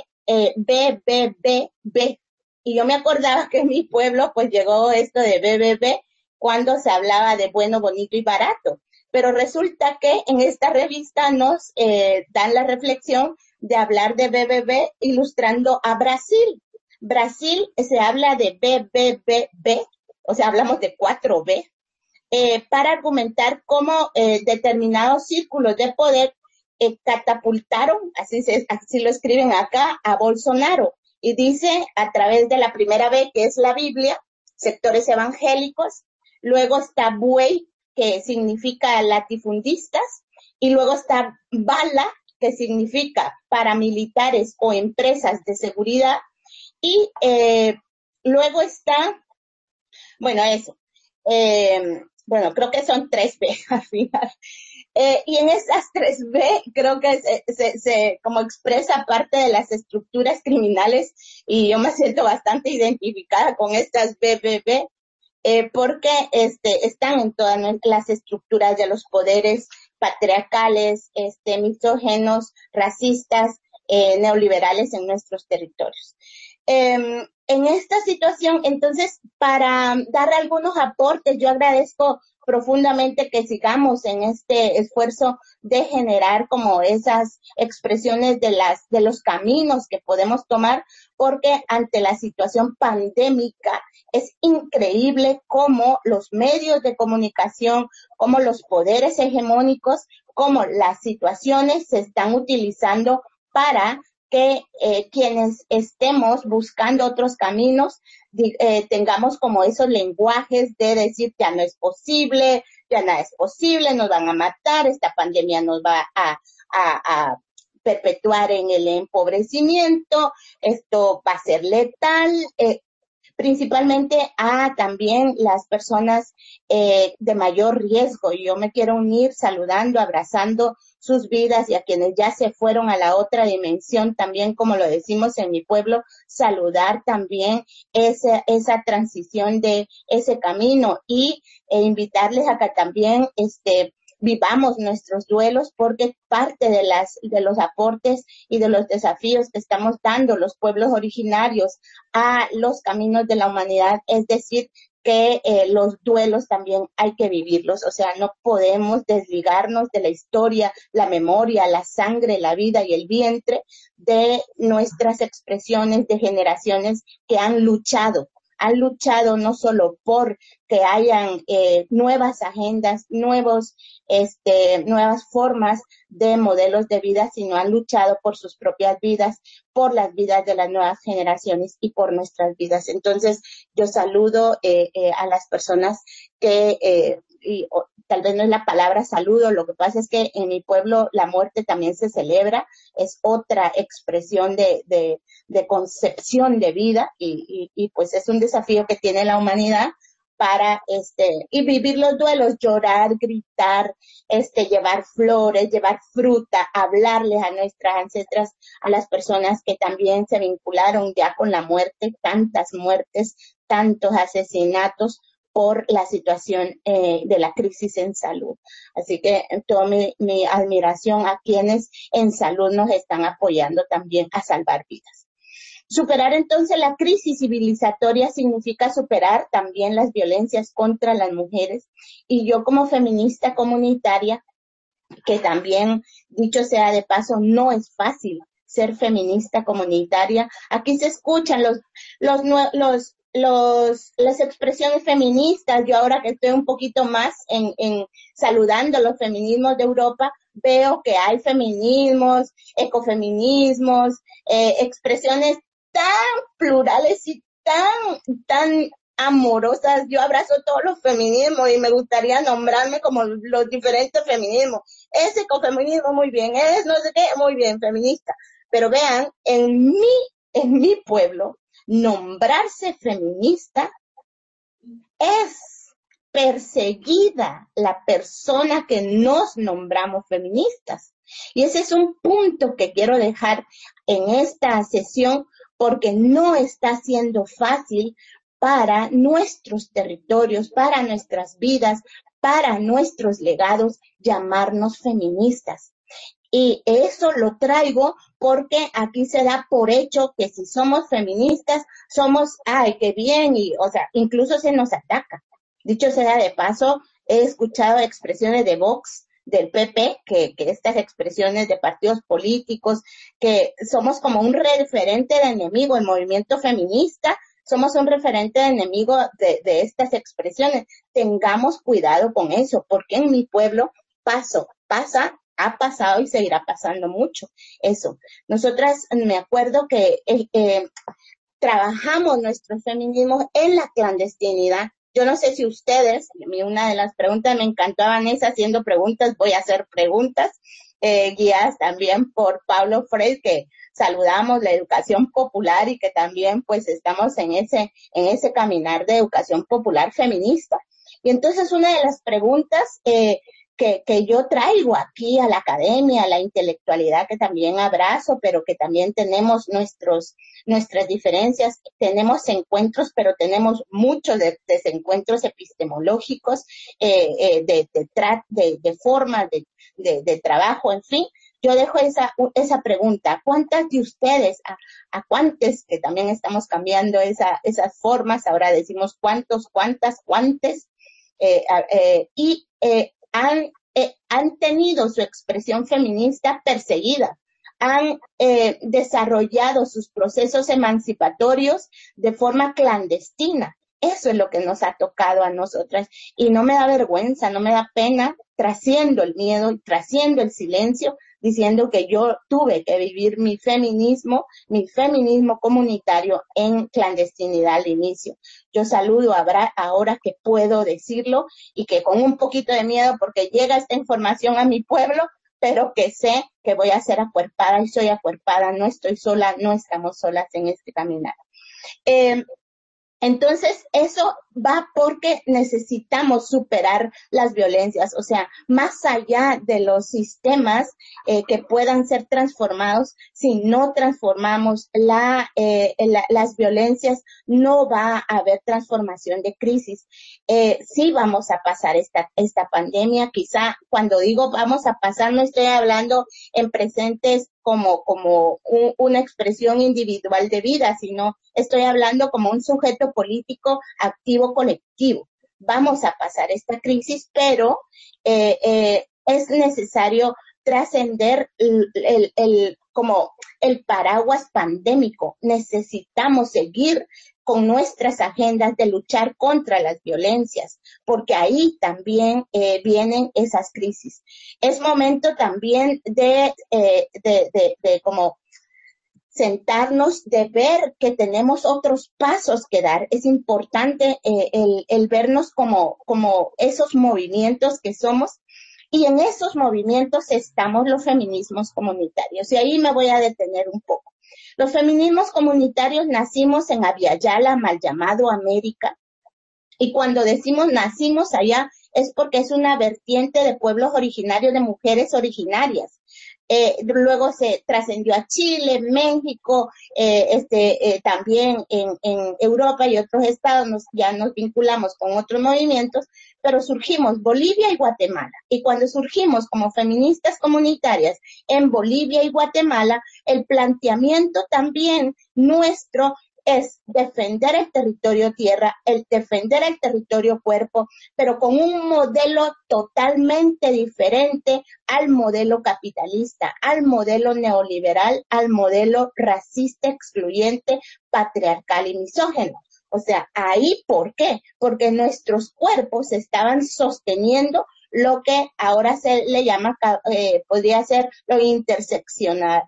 BBBB. Y yo me acordaba que en mi pueblo pues llegó esto de BBB cuando se hablaba de bueno, bonito y barato. Pero resulta que en esta revista nos dan la reflexión de hablar de BBB ilustrando a Brasil. Brasil se habla de BBBB, o sea, hablamos de 4B, para argumentar cómo determinados círculos de poder catapultaron, así lo escriben acá, a Bolsonaro. Y dice, a través de la primera B, que es la Biblia, sectores evangélicos, luego está Buey, que significa latifundistas, y luego está Bala, que significa paramilitares o empresas de seguridad, y luego está, bueno, eso, bueno, creo que son 3B al final. Y en esas 3B creo que se como expresa parte de las estructuras criminales y yo me siento bastante identificada con estas BBB porque están en todas las estructuras de los poderes patriarcales, misógenos, racistas, neoliberales en nuestros territorios. En esta situación, entonces, para dar algunos aportes, yo agradezco profundamente que sigamos en este esfuerzo de generar como esas expresiones de los caminos que podemos tomar, porque ante la situación pandémica es increíble cómo los medios de comunicación, cómo los poderes hegemónicos, cómo las situaciones se están utilizando para que quienes estemos buscando otros caminos tengamos como esos lenguajes de decir ya no es posible, ya nada es posible, nos van a matar, esta pandemia nos va a perpetuar en el empobrecimiento, esto va a ser letal, principalmente a también las personas de mayor riesgo. Y yo me quiero unir saludando, abrazando sus vidas y a quienes ya se fueron a la otra dimensión también, como lo decimos en mi pueblo, saludar también esa transición de ese camino y invitarles a que también vivamos nuestros duelos porque parte de los aportes y de los desafíos que estamos dando los pueblos originarios a los caminos de la humanidad, es decir, que los duelos también hay que vivirlos, o sea, no podemos desligarnos de la historia, la memoria, la sangre, la vida y el vientre de nuestras expresiones de generaciones que han luchado no solo por que hayan nuevas agendas, nuevas formas de modelos de vida, sino han luchado por sus propias vidas, por las vidas de las nuevas generaciones y por nuestras vidas. Entonces, yo saludo a las personas que, tal vez no es la palabra saludo, lo que pasa es que en mi pueblo la muerte también se celebra, es otra expresión de concepción de vida y pues es un desafío que tiene la humanidad para y vivir los duelos, llorar, gritar, llevar flores, llevar fruta, hablarles a nuestras ancestras, a las personas que también se vincularon ya con la muerte, tantas muertes, tantos asesinatos por la situación de la crisis en salud. Así que toda mi admiración a quienes en salud nos están apoyando también a salvar vidas. Superar entonces la crisis civilizatoria significa superar también las violencias contra las mujeres. Y yo como feminista comunitaria, que también, dicho sea de paso, no es fácil ser feminista comunitaria. Aquí se escuchan las expresiones feministas. Yo ahora que estoy un poquito más en saludando los feminismos de Europa, veo que hay feminismos, ecofeminismos, expresiones tan plurales y tan amorosas. Yo abrazo todos los feminismos y me gustaría nombrarme como los diferentes feminismos. Es ecofeminismo, muy bien, es no sé qué, muy bien, feminista. Pero vean, en mi pueblo, nombrarse feminista es perseguida la persona que nos nombramos feministas. Y ese es un punto que quiero dejar en esta sesión, porque no está siendo fácil para nuestros territorios, para nuestras vidas, para nuestros legados, llamarnos feministas. Y eso lo traigo porque aquí se da por hecho que si somos feministas, somos, ay, qué bien, y, o sea, incluso se nos ataca. Dicho sea de paso, he escuchado expresiones de Vox, del PP, que estas expresiones de partidos políticos, que somos como un referente de enemigo, el movimiento feminista, somos un referente de enemigo de estas expresiones. Tengamos cuidado con eso, porque en mi pueblo ha pasado y seguirá pasando mucho eso. Nosotras, me acuerdo que trabajamos nuestro feminismo en la clandestinidad. Yo no sé si ustedes, una de las preguntas, me encantó Vanessa haciendo preguntas, voy a hacer preguntas, guiadas también por Paulo Freire, que saludamos la educación popular y que también pues estamos en ese caminar de educación popular feminista. Y entonces una de las preguntas que yo traigo aquí a la academia, a la intelectualidad que también abrazo, pero que también tenemos nuestras diferencias, tenemos encuentros, pero tenemos muchos desencuentros epistemológicos, de formas de trabajo, en fin. Yo dejo esa pregunta. ¿Cuántas de ustedes, a cuántes, que también estamos cambiando esas formas, ahora decimos cuántos, cuántas, cuántes, han tenido su expresión feminista perseguida, han desarrollado sus procesos emancipatorios de forma clandestina? Eso es lo que nos ha tocado a nosotras y no me da vergüenza, no me da pena, trasciendo el miedo y trasciendo el silencio, diciendo que yo tuve que vivir mi feminismo comunitario en clandestinidad al inicio. Yo saludo ahora que puedo decirlo y que con un poquito de miedo porque llega esta información a mi pueblo, pero que sé que voy a ser acuerpada y soy acuerpada, no estoy sola, no estamos solas en este caminar. Entonces, eso va porque necesitamos superar las violencias, o sea, más allá de los sistemas que puedan ser transformados, si no transformamos las violencias, no va a haber transformación de crisis. Sí vamos a pasar esta pandemia, quizá cuando digo vamos a pasar, no estoy hablando en presentes una expresión individual de vida, sino estoy hablando como un sujeto político activo colectivo. Vamos a pasar esta crisis, pero es necesario trascender como el paraguas pandémico. Necesitamos seguir con nuestras agendas de luchar contra las violencias, porque ahí también vienen esas crisis. Es momento también de como sentarnos, de ver que tenemos otros pasos que dar. Es importante el vernos como esos movimientos que somos, y en esos movimientos estamos los feminismos comunitarios. Y ahí me voy a detener un poco. Los feminismos comunitarios nacimos en Abya-Yala, mal llamado América, y cuando decimos nacimos allá es porque es una vertiente de pueblos originarios, de mujeres originarias. Luego se trascendió a Chile, México, también en Europa y otros estados, ya nos vinculamos con otros movimientos, pero surgimos Bolivia y Guatemala. Y cuando surgimos como feministas comunitarias en Bolivia y Guatemala, el planteamiento también nuestro es defender el territorio tierra, el defender el territorio cuerpo, pero con un modelo totalmente diferente al modelo capitalista, al modelo neoliberal, al modelo racista, excluyente, patriarcal y misógino. O sea, ahí, ¿por qué? Porque nuestros cuerpos estaban sosteniendo lo que ahora se le llama, podría ser lo interseccional,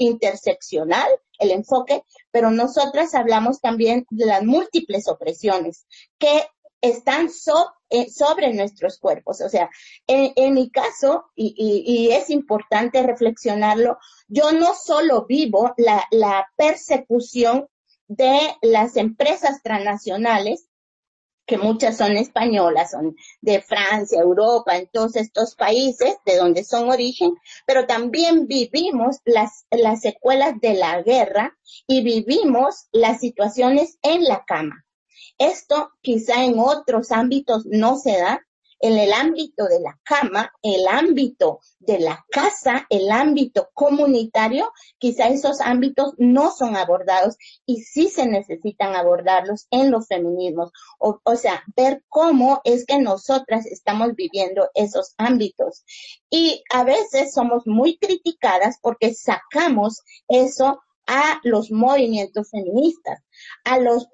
el enfoque, pero nosotras hablamos también de las múltiples opresiones que están sobre nuestros cuerpos. O sea, en mi caso, y es importante reflexionarlo, yo no solo vivo la persecución de las empresas transnacionales, que muchas son españolas, son de Francia, Europa, en todos estos países de donde son origen, pero también vivimos las secuelas de la guerra y vivimos las situaciones en la cama. Esto quizá en otros ámbitos no se da. En el ámbito de la cama, el ámbito de la casa, el ámbito comunitario, quizá esos ámbitos no son abordados y sí se necesitan abordarlos en los feminismos. O sea, ver cómo es que nosotras estamos viviendo esos ámbitos. Y a veces somos muy criticadas porque sacamos eso a los movimientos feministas, a los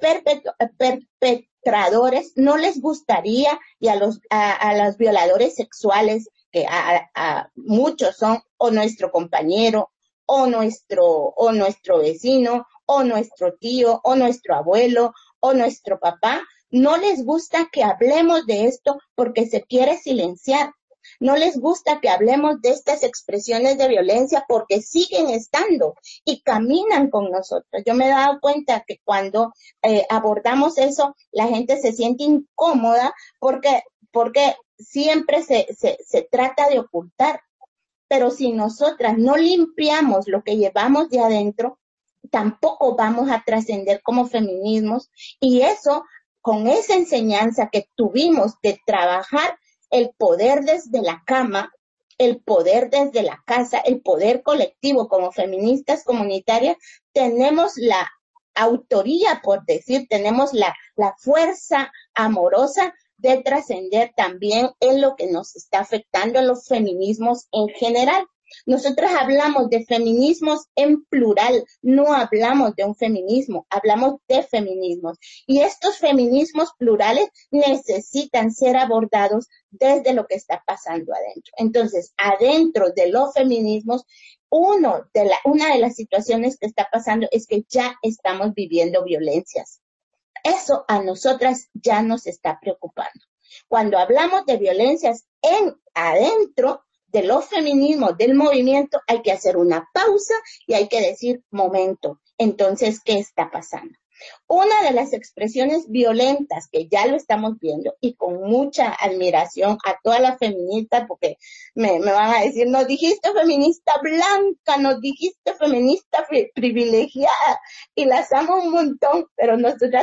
perpetradores no les gustaría, y a los violadores sexuales, que a muchos son o nuestro compañero o nuestro vecino o nuestro tío o nuestro abuelo o nuestro papá, no les gusta que hablemos de esto porque se quiere silenciar. No les gusta que hablemos de estas expresiones de violencia porque siguen estando y caminan con nosotros. Yo me he dado cuenta que cuando abordamos eso, la gente se siente incómoda porque siempre se trata de ocultar. Pero si nosotras no limpiamos lo que llevamos de adentro, tampoco vamos a trascender como feminismos, y eso, con esa enseñanza que tuvimos de trabajar el poder desde la cama, el poder desde la casa, el poder colectivo como feministas comunitarias, tenemos la autoría, por decir, tenemos la fuerza amorosa de trascender también en lo que nos está afectando en los feminismos en general. Nosotras hablamos de feminismos en plural, no hablamos de un feminismo, hablamos de feminismos. Y estos feminismos plurales necesitan ser abordados desde lo que está pasando adentro. Entonces, adentro de los feminismos, una de las situaciones que está pasando es que ya estamos viviendo violencias. Eso a nosotras ya nos está preocupando. Cuando hablamos de violencias adentro de los feminismos, del movimiento, hay que hacer una pausa y hay que decir, momento, entonces, ¿qué está pasando? Una de las expresiones violentas que ya lo estamos viendo, y con mucha admiración a todas las feministas, porque me van a decir, nos dijiste feminista blanca, nos dijiste feminista privilegiada, y las amo un montón, pero nosotras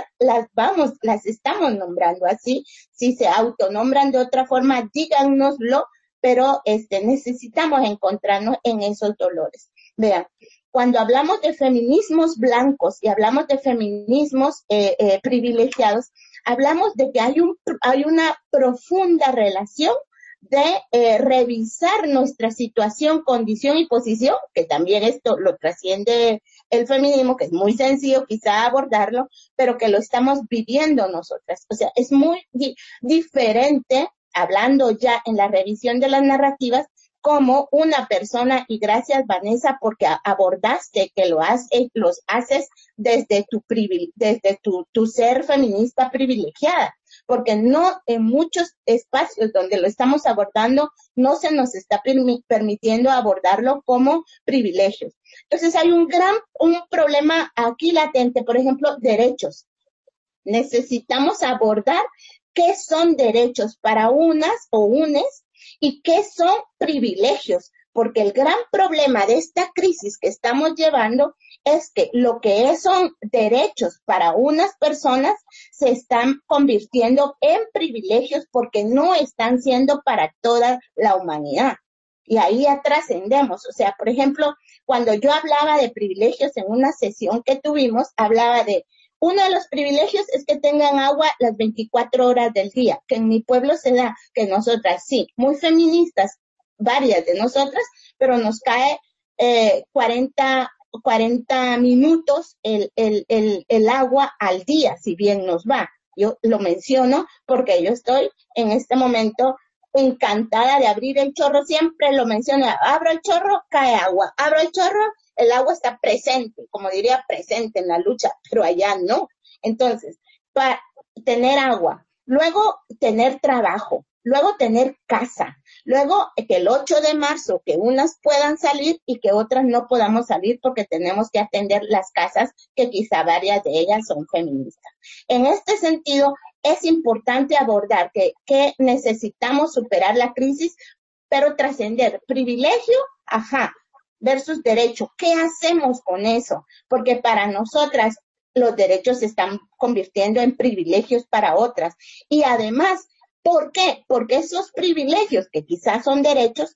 las estamos nombrando así. Si se autonombran de otra forma, díganoslo, pero necesitamos encontrarnos en esos dolores. Vean, cuando hablamos de feminismos blancos y hablamos de feminismos privilegiados, hablamos de que hay una profunda relación de revisar nuestra situación, condición y posición, que también esto lo trasciende el feminismo, que es muy sencillo quizá abordarlo, pero que lo estamos viviendo nosotras. O sea, es muy diferente, hablando ya en la revisión de las narrativas, como una persona, y gracias Vanessa porque abordaste que los haces desde tu ser feminista privilegiada, porque no en muchos espacios donde lo estamos abordando no se nos está permitiendo abordarlo como privilegios. Entonces hay un problema aquí latente, por ejemplo, derechos. Necesitamos abordar qué son derechos para unas o unes y qué son privilegios, porque el gran problema de esta crisis que estamos llevando es que lo que son derechos para unas personas se están convirtiendo en privilegios porque no están siendo para toda la humanidad. Y ahí ya trascendemos. O sea, por ejemplo, cuando yo hablaba de privilegios en una sesión que tuvimos, hablaba de uno de los privilegios es que tengan agua las 24 horas del día, que en mi pueblo se da, que nosotras sí, muy feministas, varias de nosotras, pero nos cae 40 minutos el agua al día, si bien nos va. Yo lo menciono porque yo estoy en este momento encantada de abrir el chorro, siempre lo menciono, abro el chorro, cae agua, abro el chorro, el agua está presente, como diría presente en la lucha, pero allá no. Entonces, para tener agua, luego tener trabajo, luego tener casa, luego que el 8 de marzo que unas puedan salir y que otras no podamos salir porque tenemos que atender las casas que quizá varias de ellas son feministas. En este sentido, es importante abordar que necesitamos superar la crisis, pero trascender privilegio, versus derecho. ¿Qué hacemos con eso? Porque para nosotras los derechos se están convirtiendo en privilegios para otras. Y además, ¿por qué? Porque esos privilegios, que quizás son derechos,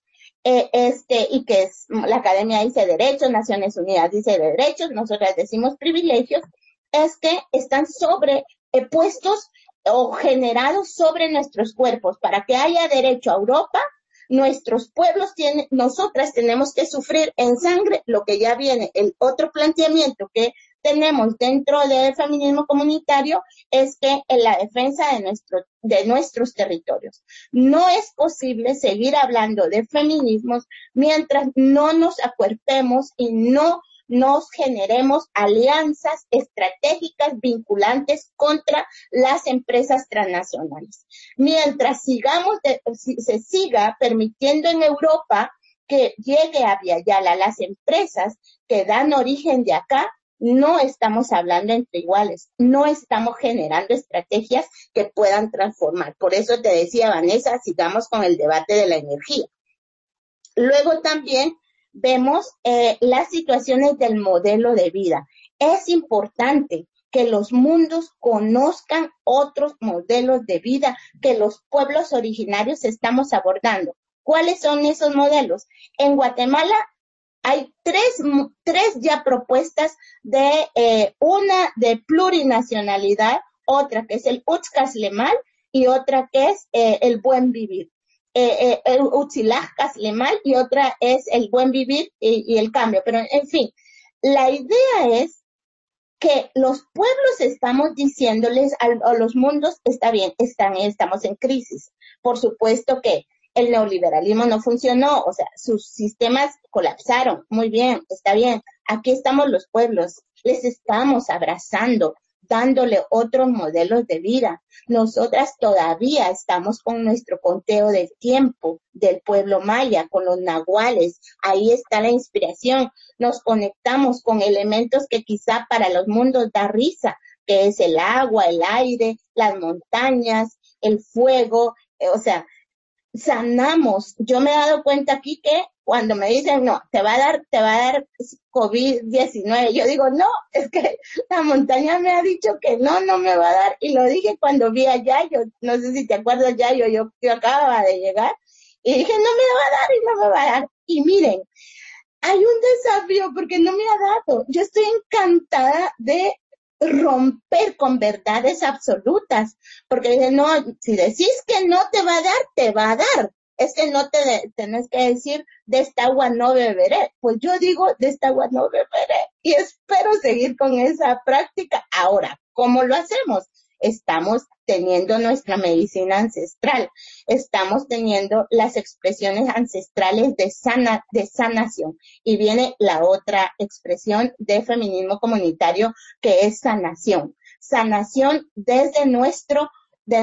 y que la Academia dice derechos, Naciones Unidas dice derechos, nosotras decimos privilegios, es que están puestos o generados sobre nuestros cuerpos. Para que haya derecho a Europa, nuestros pueblos nosotras tenemos que sufrir en sangre lo que ya viene. El otro planteamiento que tenemos dentro del feminismo comunitario es que en la defensa de nuestros territorios. No es posible seguir hablando de feminismos mientras no nos acuerpemos y no nos generemos alianzas estratégicas vinculantes contra las empresas transnacionales. Mientras se siga permitiendo en Europa que llegue a Viayala las empresas que dan origen de acá, no estamos hablando entre iguales, no estamos generando estrategias que puedan transformar. Por eso te decía, Vanessa, sigamos con el debate de la energía. Luego también vemos las situaciones del modelo de vida. Es importante que los mundos conozcan otros modelos de vida que los pueblos originarios estamos abordando. ¿Cuáles son esos modelos? En Guatemala hay tres ya propuestas una de plurinacionalidad, otra que es el Utzcaslemal y otra que es el buen vivir. El Utzilajcaslemal y otra es el buen vivir y el cambio. Pero, en fin, la idea es que los pueblos estamos diciéndoles a los mundos, está bien, estamos en crisis. Por supuesto que el neoliberalismo no funcionó, o sea, sus sistemas colapsaron. Muy bien, está bien. Aquí estamos los pueblos, les estamos abrazando, dándole otros modelos de vida. Nosotras todavía estamos con nuestro conteo del tiempo del pueblo maya, con los nahuales. Ahí está la inspiración. Nos conectamos con elementos que quizá para los mundos da risa, que es el agua, el aire, las montañas, el fuego, o sea, sanamos. Yo me he dado cuenta aquí que cuando me dicen, no, te va a dar COVID-19, yo digo, no, es que la montaña me ha dicho que no me va a dar, y lo dije cuando vi a Yayo, no sé si te acuerdas, Yayo, yo acababa de llegar, Y dije, no me va a dar y no me va a dar. Y miren, hay un desafío porque no me ha dado. Yo estoy encantada de romper con verdades absolutas, porque dije, no, si decís que no te va a dar, te va a dar. Es que no tenés que decir, de esta agua no beberé. Pues yo digo, de esta agua no beberé. Y espero seguir con esa práctica. Ahora, ¿cómo lo hacemos? Estamos teniendo nuestra medicina ancestral, estamos teniendo las expresiones ancestrales de sanación. Y viene la otra expresión de feminismo comunitario, que es sanación. Sanación desde nuestra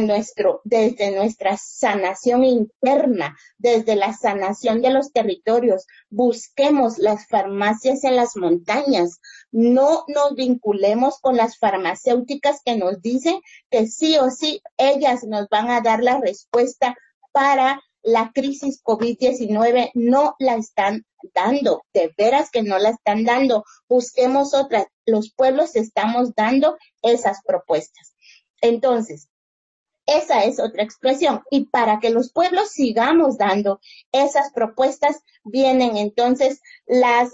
sanación interna, desde la sanación de los territorios. Busquemos las farmacias en las montañas. No nos vinculemos con las farmacéuticas que nos dicen que sí o sí ellas nos van a dar la respuesta para la crisis COVID-19. No la están dando, de veras que no la están dando. Busquemos otras. Los pueblos estamos dando esas propuestas. Entonces, esa es otra expresión. Y para que los pueblos sigamos dando esas propuestas, vienen entonces las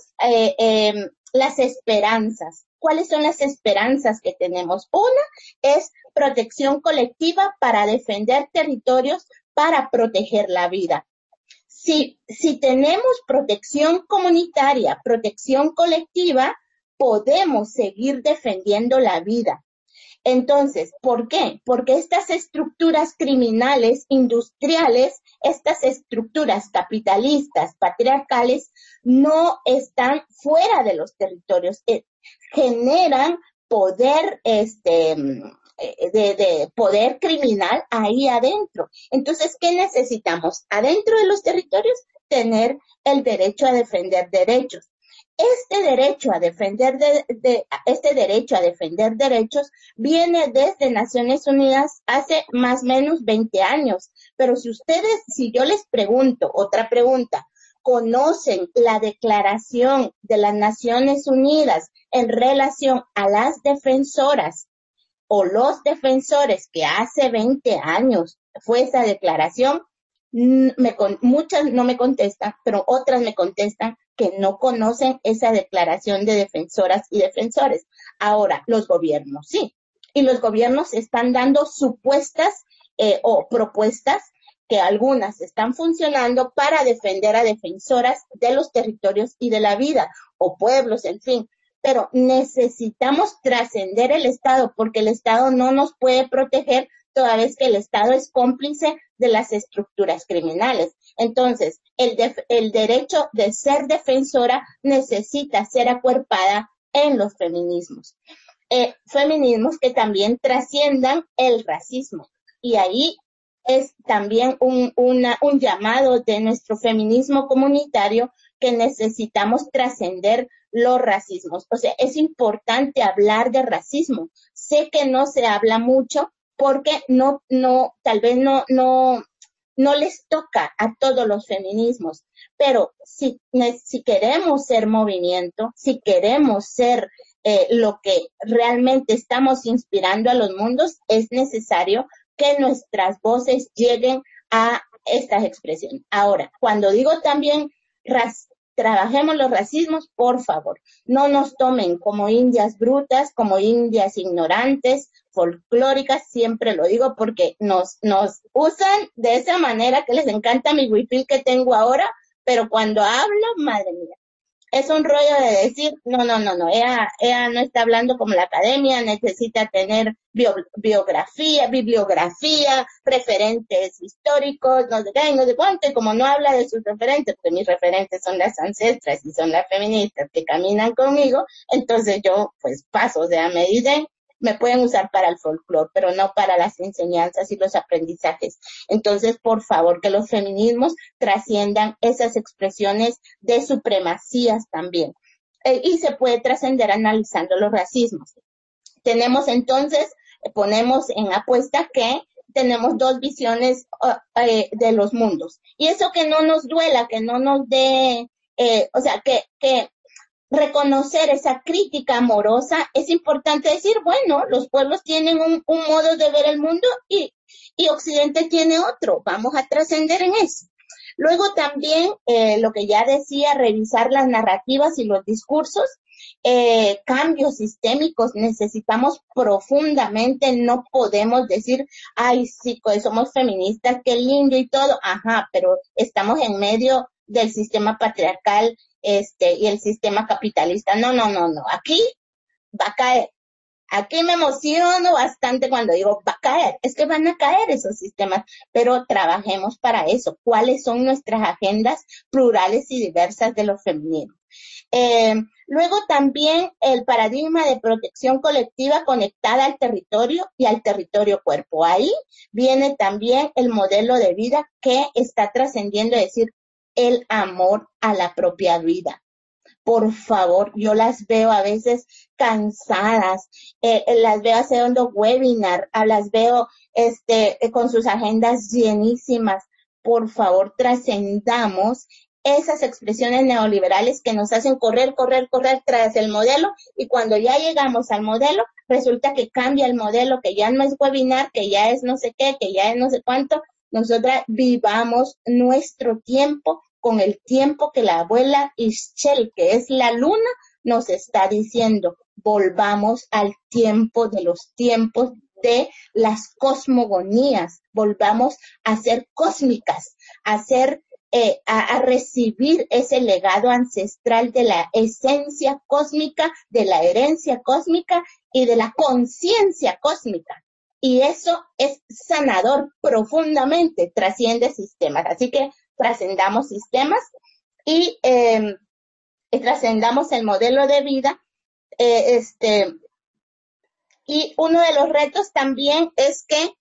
esperanzas. ¿Cuáles son las esperanzas que tenemos? Una es protección colectiva para defender territorios, para proteger la vida. Si tenemos protección comunitaria, protección colectiva, podemos seguir defendiendo la vida. Entonces, ¿por qué? Porque estas estructuras criminales, industriales, estas estructuras capitalistas, patriarcales, no están fuera de los territorios, generan poder, de poder criminal ahí adentro. Entonces, ¿qué necesitamos? Adentro de los territorios, tener el derecho a defender derechos. Este derecho a defender derechos viene desde Naciones Unidas hace más o menos 20 años. Pero si yo les pregunto, otra pregunta, ¿conocen la Declaración de las Naciones Unidas en relación a las defensoras o los defensores que hace 20 años fue esa declaración? Muchas no me contestan, pero otras me contestan que no conocen esa declaración de defensoras y defensores. Ahora, los gobiernos sí, y los gobiernos están dando supuestas o propuestas que algunas están funcionando para defender a defensoras de los territorios y de la vida, o pueblos, en fin. Pero necesitamos trascender el Estado, porque el Estado no nos puede proteger toda vez que el Estado es cómplice de las estructuras criminales. Entonces, el derecho de ser defensora necesita ser acuerpada en los feminismos. Feminismos que también trasciendan el racismo. Y ahí es también un llamado de nuestro feminismo comunitario, que necesitamos trascender los racismos. O sea, es importante hablar de racismo. Sé que no se habla mucho porque tal vez no les toca a todos los feminismos, pero si queremos ser movimiento, si queremos ser lo que realmente estamos inspirando a los mundos, es necesario que nuestras voces lleguen a estas expresiones. Ahora, cuando digo también trabajemos los racismos, por favor, no nos tomen como indias brutas, como indias ignorantes, folclóricas, siempre lo digo porque nos usan de esa manera, que les encanta mi wifi que tengo ahora, pero cuando hablo, madre mía, es un rollo de decir, no, ella no está hablando como la academia, necesita tener bibliografía, referentes históricos, no sé qué, no sé cuánto, y como no habla de sus referentes, porque mis referentes son las ancestras y son las feministas que caminan conmigo, entonces yo pues paso, o sea, me dicen, me pueden usar para el folclore, pero no para las enseñanzas y los aprendizajes. Entonces, por favor, que los feminismos trasciendan esas expresiones de supremacías también. Y se puede trascender analizando los racismos. Tenemos entonces, ponemos en apuesta que tenemos dos visiones de los mundos. Y eso que no nos duela, que no nos dé, o sea, que reconocer esa crítica amorosa, es importante decir, bueno, los pueblos tienen un modo de ver el mundo y Occidente tiene otro, vamos a trascender en eso. Luego también, lo que ya decía, revisar las narrativas y los discursos, cambios sistémicos necesitamos profundamente, no podemos decir, ay, sí, somos feministas, qué lindo y todo, ajá, pero estamos en medio del sistema patriarcal, y el sistema capitalista. No, aquí va a caer. Aquí me emociono bastante cuando digo va a caer, es que van a caer esos sistemas, pero trabajemos para eso. ¿Cuáles son nuestras agendas plurales y diversas de lo femenino? Luego también el paradigma de protección colectiva conectada al territorio y al territorio cuerpo. Ahí viene también el modelo de vida que está trascendiendo, es decir, el amor a la propia vida. Por favor, yo las veo a veces cansadas, las veo haciendo webinar, las veo con sus agendas llenísimas. Por favor, trascendamos esas expresiones neoliberales que nos hacen correr tras el modelo, y cuando ya llegamos al modelo, resulta que cambia el modelo, que ya no es webinar, que ya es no sé qué, que ya es no sé cuánto. Nosotras vivamos nuestro tiempo con el tiempo que la abuela Ischel, que es la luna, nos está diciendo. Volvamos al tiempo de los tiempos de las cosmogonías, volvamos a ser cósmicas, a recibir ese legado ancestral de la esencia cósmica, de la herencia cósmica y de la conciencia cósmica. Y eso es sanador profundamente, trasciende sistemas. Así que trascendamos sistemas y trascendamos el modelo de vida. Y uno de los retos también es que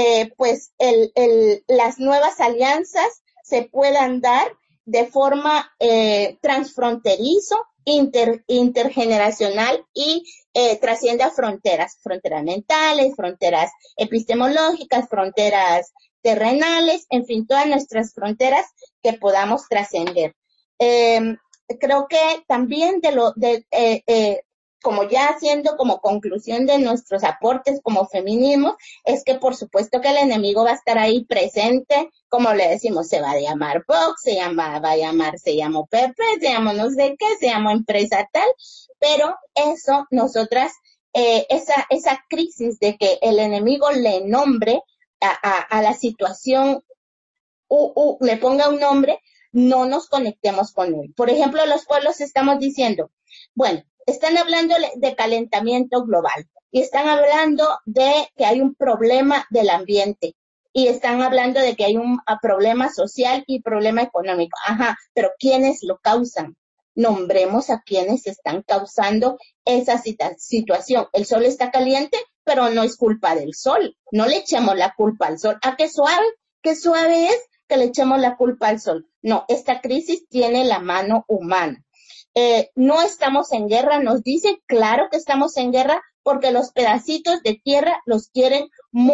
las nuevas alianzas se puedan dar de forma transfronterizo, intergeneracional y trascienda fronteras mentales, fronteras epistemológicas, fronteras terrenales, en fin, todas nuestras fronteras que podamos trascender. Creo que también como ya haciendo como conclusión de nuestros aportes como feminismo, es que por supuesto que el enemigo va a estar ahí presente, como le decimos, se va a llamar Vox, se llamó Pepe, se llamó no sé qué, se llamó empresa tal, pero eso nosotras, esa crisis de que el enemigo le nombre a la situación, le ponga un nombre, no nos conectemos con él. Por ejemplo, los pueblos estamos diciendo, bueno, están hablando de calentamiento global y están hablando de que hay un problema del ambiente y están hablando de que hay un problema social y problema económico. Ajá, pero ¿quiénes lo causan? Nombremos a quienes están causando esa situación. El sol está caliente, pero no es culpa del sol. No le echemos la culpa al sol. ¿A qué suave es que le echemos la culpa al sol? No, esta crisis tiene la mano humana. No estamos en guerra, nos dicen, claro que estamos en guerra, porque los pedacitos de tierra los quieren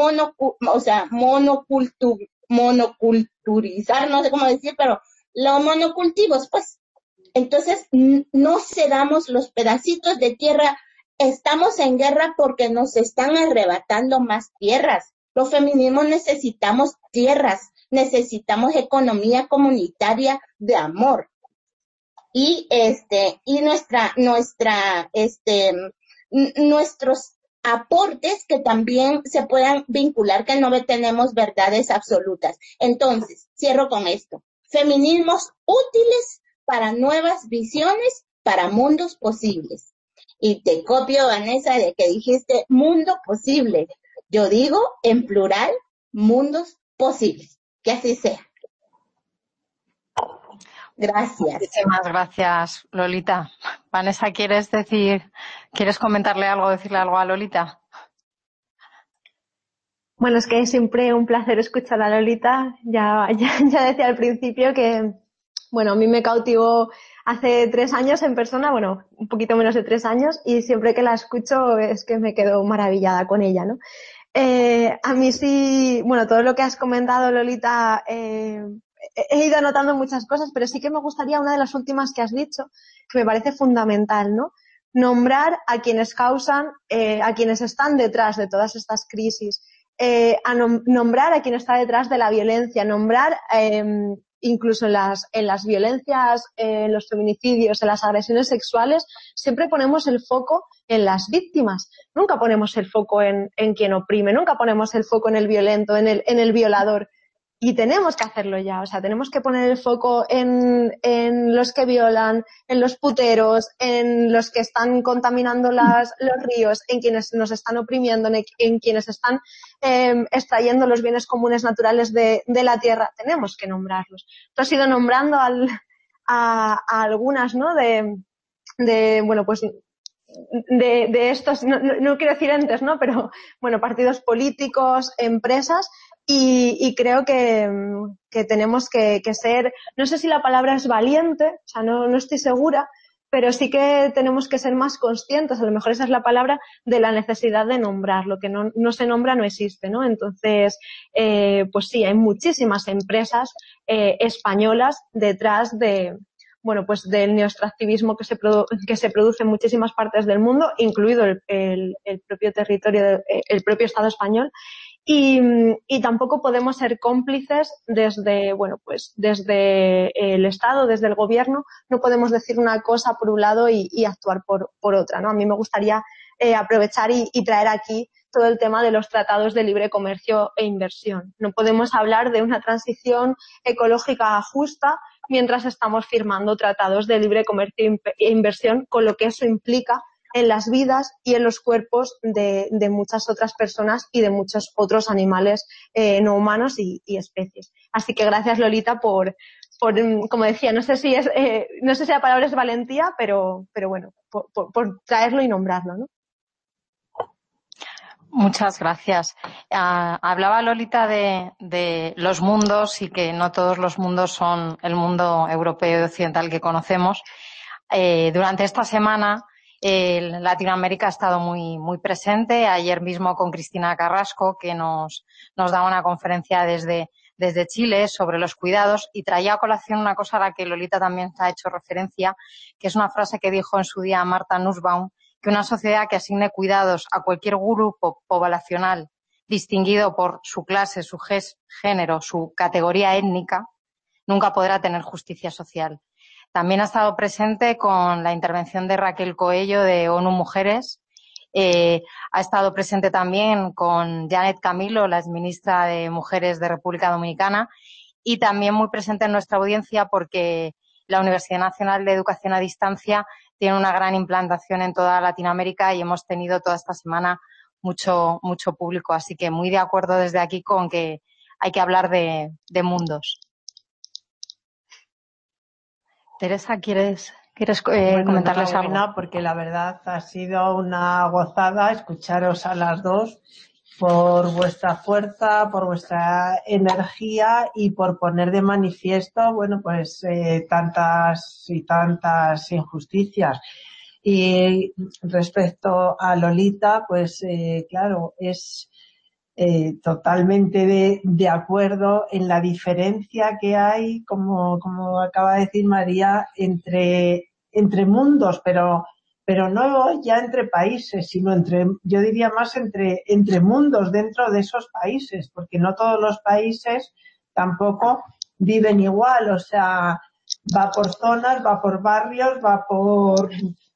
monoculturizar, no sé cómo decir, pero los monocultivos, pues. Entonces, no cedamos los pedacitos de tierra, estamos en guerra porque nos están arrebatando más tierras. Los feminismos necesitamos tierras, necesitamos economía comunitaria de amor. Y nuestros aportes que también se puedan vincular, que no tenemos verdades absolutas. Entonces, cierro con esto. Feminismos útiles para nuevas visiones, para mundos posibles. Y te copio, Vanessa, de que dijiste mundo posible. Yo digo en plural, mundos posibles. Que así sea. Gracias. Muchísimas gracias, Lolita. Vanessa, ¿quieres comentarle algo, decirle algo a Lolita? Bueno, es que es siempre un placer escuchar a Lolita. Ya decía al principio que, bueno, a mí me cautivó hace 3 años en persona, bueno, un poquito menos de 3 años, y siempre que la escucho es que me quedo maravillada con ella, ¿no? A mí sí, bueno, todo lo que has comentado, Lolita, he ido anotando muchas cosas, pero sí que me gustaría una de las últimas que has dicho, que me parece fundamental, ¿no? Nombrar a quienes causan, a quienes están detrás de todas estas crisis, nombrar a quien está detrás de la violencia, nombrar incluso en las violencias, en los feminicidios, en las agresiones sexuales, siempre ponemos el foco en las víctimas. Nunca ponemos el foco en quien oprime, nunca ponemos el foco en el violento, en el violador. Y tenemos que hacerlo ya, o sea, tenemos que poner el foco en los que violan, en los puteros, en los que están contaminando los ríos, en quienes nos están oprimiendo, en quienes están extrayendo los bienes comunes naturales de la tierra. Tenemos que nombrarlos. Tú has ido nombrando a algunas, ¿no? Bueno, pues de estos, no quiero decir entes, ¿no? Pero, bueno, partidos políticos, empresas, y creo que tenemos que ser, no sé si la palabra es valiente, o sea, no estoy segura, pero sí que tenemos que ser más conscientes, a lo mejor esa es la palabra, de la necesidad de nombrar. Lo que no se nombra no existe, ¿no? Entonces, pues sí, hay muchísimas empresas españolas detrás bueno, pues del neoextractivismo que se produce en muchísimas partes del mundo, incluido el propio territorio, el propio Estado español. Y tampoco podemos ser cómplices desde el Estado, desde el gobierno. No podemos decir una cosa por un lado y actuar por otra, ¿no? A mí me gustaría aprovechar y traer aquí todo el tema de los tratados de libre comercio e inversión. No podemos hablar de una transición ecológica justa mientras estamos firmando tratados de libre comercio e inversión, con lo que eso implica en las vidas y en los cuerpos de muchas otras personas y de muchos otros animales no humanos y especies. Así que gracias, Lolita, por como decía, no sé si la palabra es valentía, pero bueno, por traerlo y nombrarlo, ¿no? Muchas gracias. Hablaba Lolita de los mundos y que no todos los mundos son el mundo europeo y occidental que conocemos. Durante esta semana Latinoamérica ha estado muy, muy presente. Ayer mismo con Cristina Carrasco, que nos daba una conferencia desde Chile sobre los cuidados, y traía a colación una cosa a la que Lolita también ha hecho referencia, que es una frase que dijo en su día Martha Nussbaum, que una sociedad que asigne cuidados a cualquier grupo poblacional distinguido por su clase, su género, su categoría étnica, nunca podrá tener justicia social. También ha estado presente con la intervención de Raquel Coello de ONU Mujeres. Ha estado presente también con Janet Camilo, la exministra de Mujeres de República Dominicana, y también muy presente en nuestra audiencia porque la Universidad Nacional de Educación a Distancia tiene una gran implantación en toda Latinoamérica y hemos tenido toda esta semana mucho público. Así que muy de acuerdo desde aquí con que hay que hablar de mundos. Teresa, ¿quieres comentarles algo? Porque la verdad ha sido una gozada escucharos a las dos por vuestra fuerza, por vuestra energía y por poner de manifiesto, bueno, pues tantas y tantas injusticias. Y respecto a Lolita, pues claro, es totalmente de acuerdo en la diferencia que hay, como acaba de decir María, entre mundos, pero no ya entre países, sino yo diría más entre mundos dentro de esos países, porque no todos los países tampoco viven igual, o sea, va por zonas, va por barrios, va por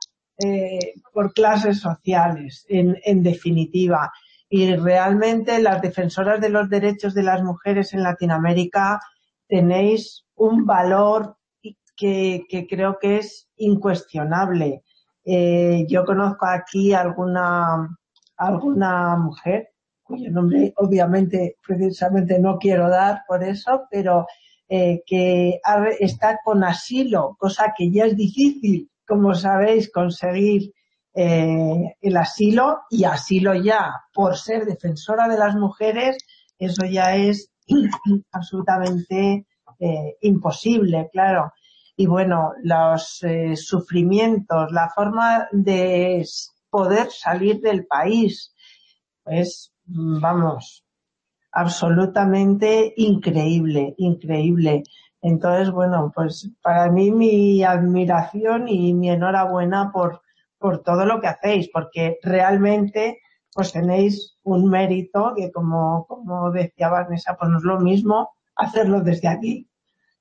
clases sociales, en definitiva. Y realmente las defensoras de los derechos de las mujeres en Latinoamérica tenéis un valor que creo que es incuestionable. Yo conozco aquí alguna mujer, cuyo nombre obviamente precisamente no quiero dar por eso, pero que está con asilo, cosa que ya es difícil, como sabéis, conseguir el asilo, y asilo ya por ser defensora de las mujeres, eso ya es absolutamente imposible, claro. Y bueno, los sufrimientos, la forma de poder salir del país, pues vamos, absolutamente increíble. Entonces, bueno, pues para mí mi admiración y mi enhorabuena por todo lo que hacéis, porque realmente pues tenéis un mérito que, como decía Vanessa, pues no es lo mismo hacerlo desde aquí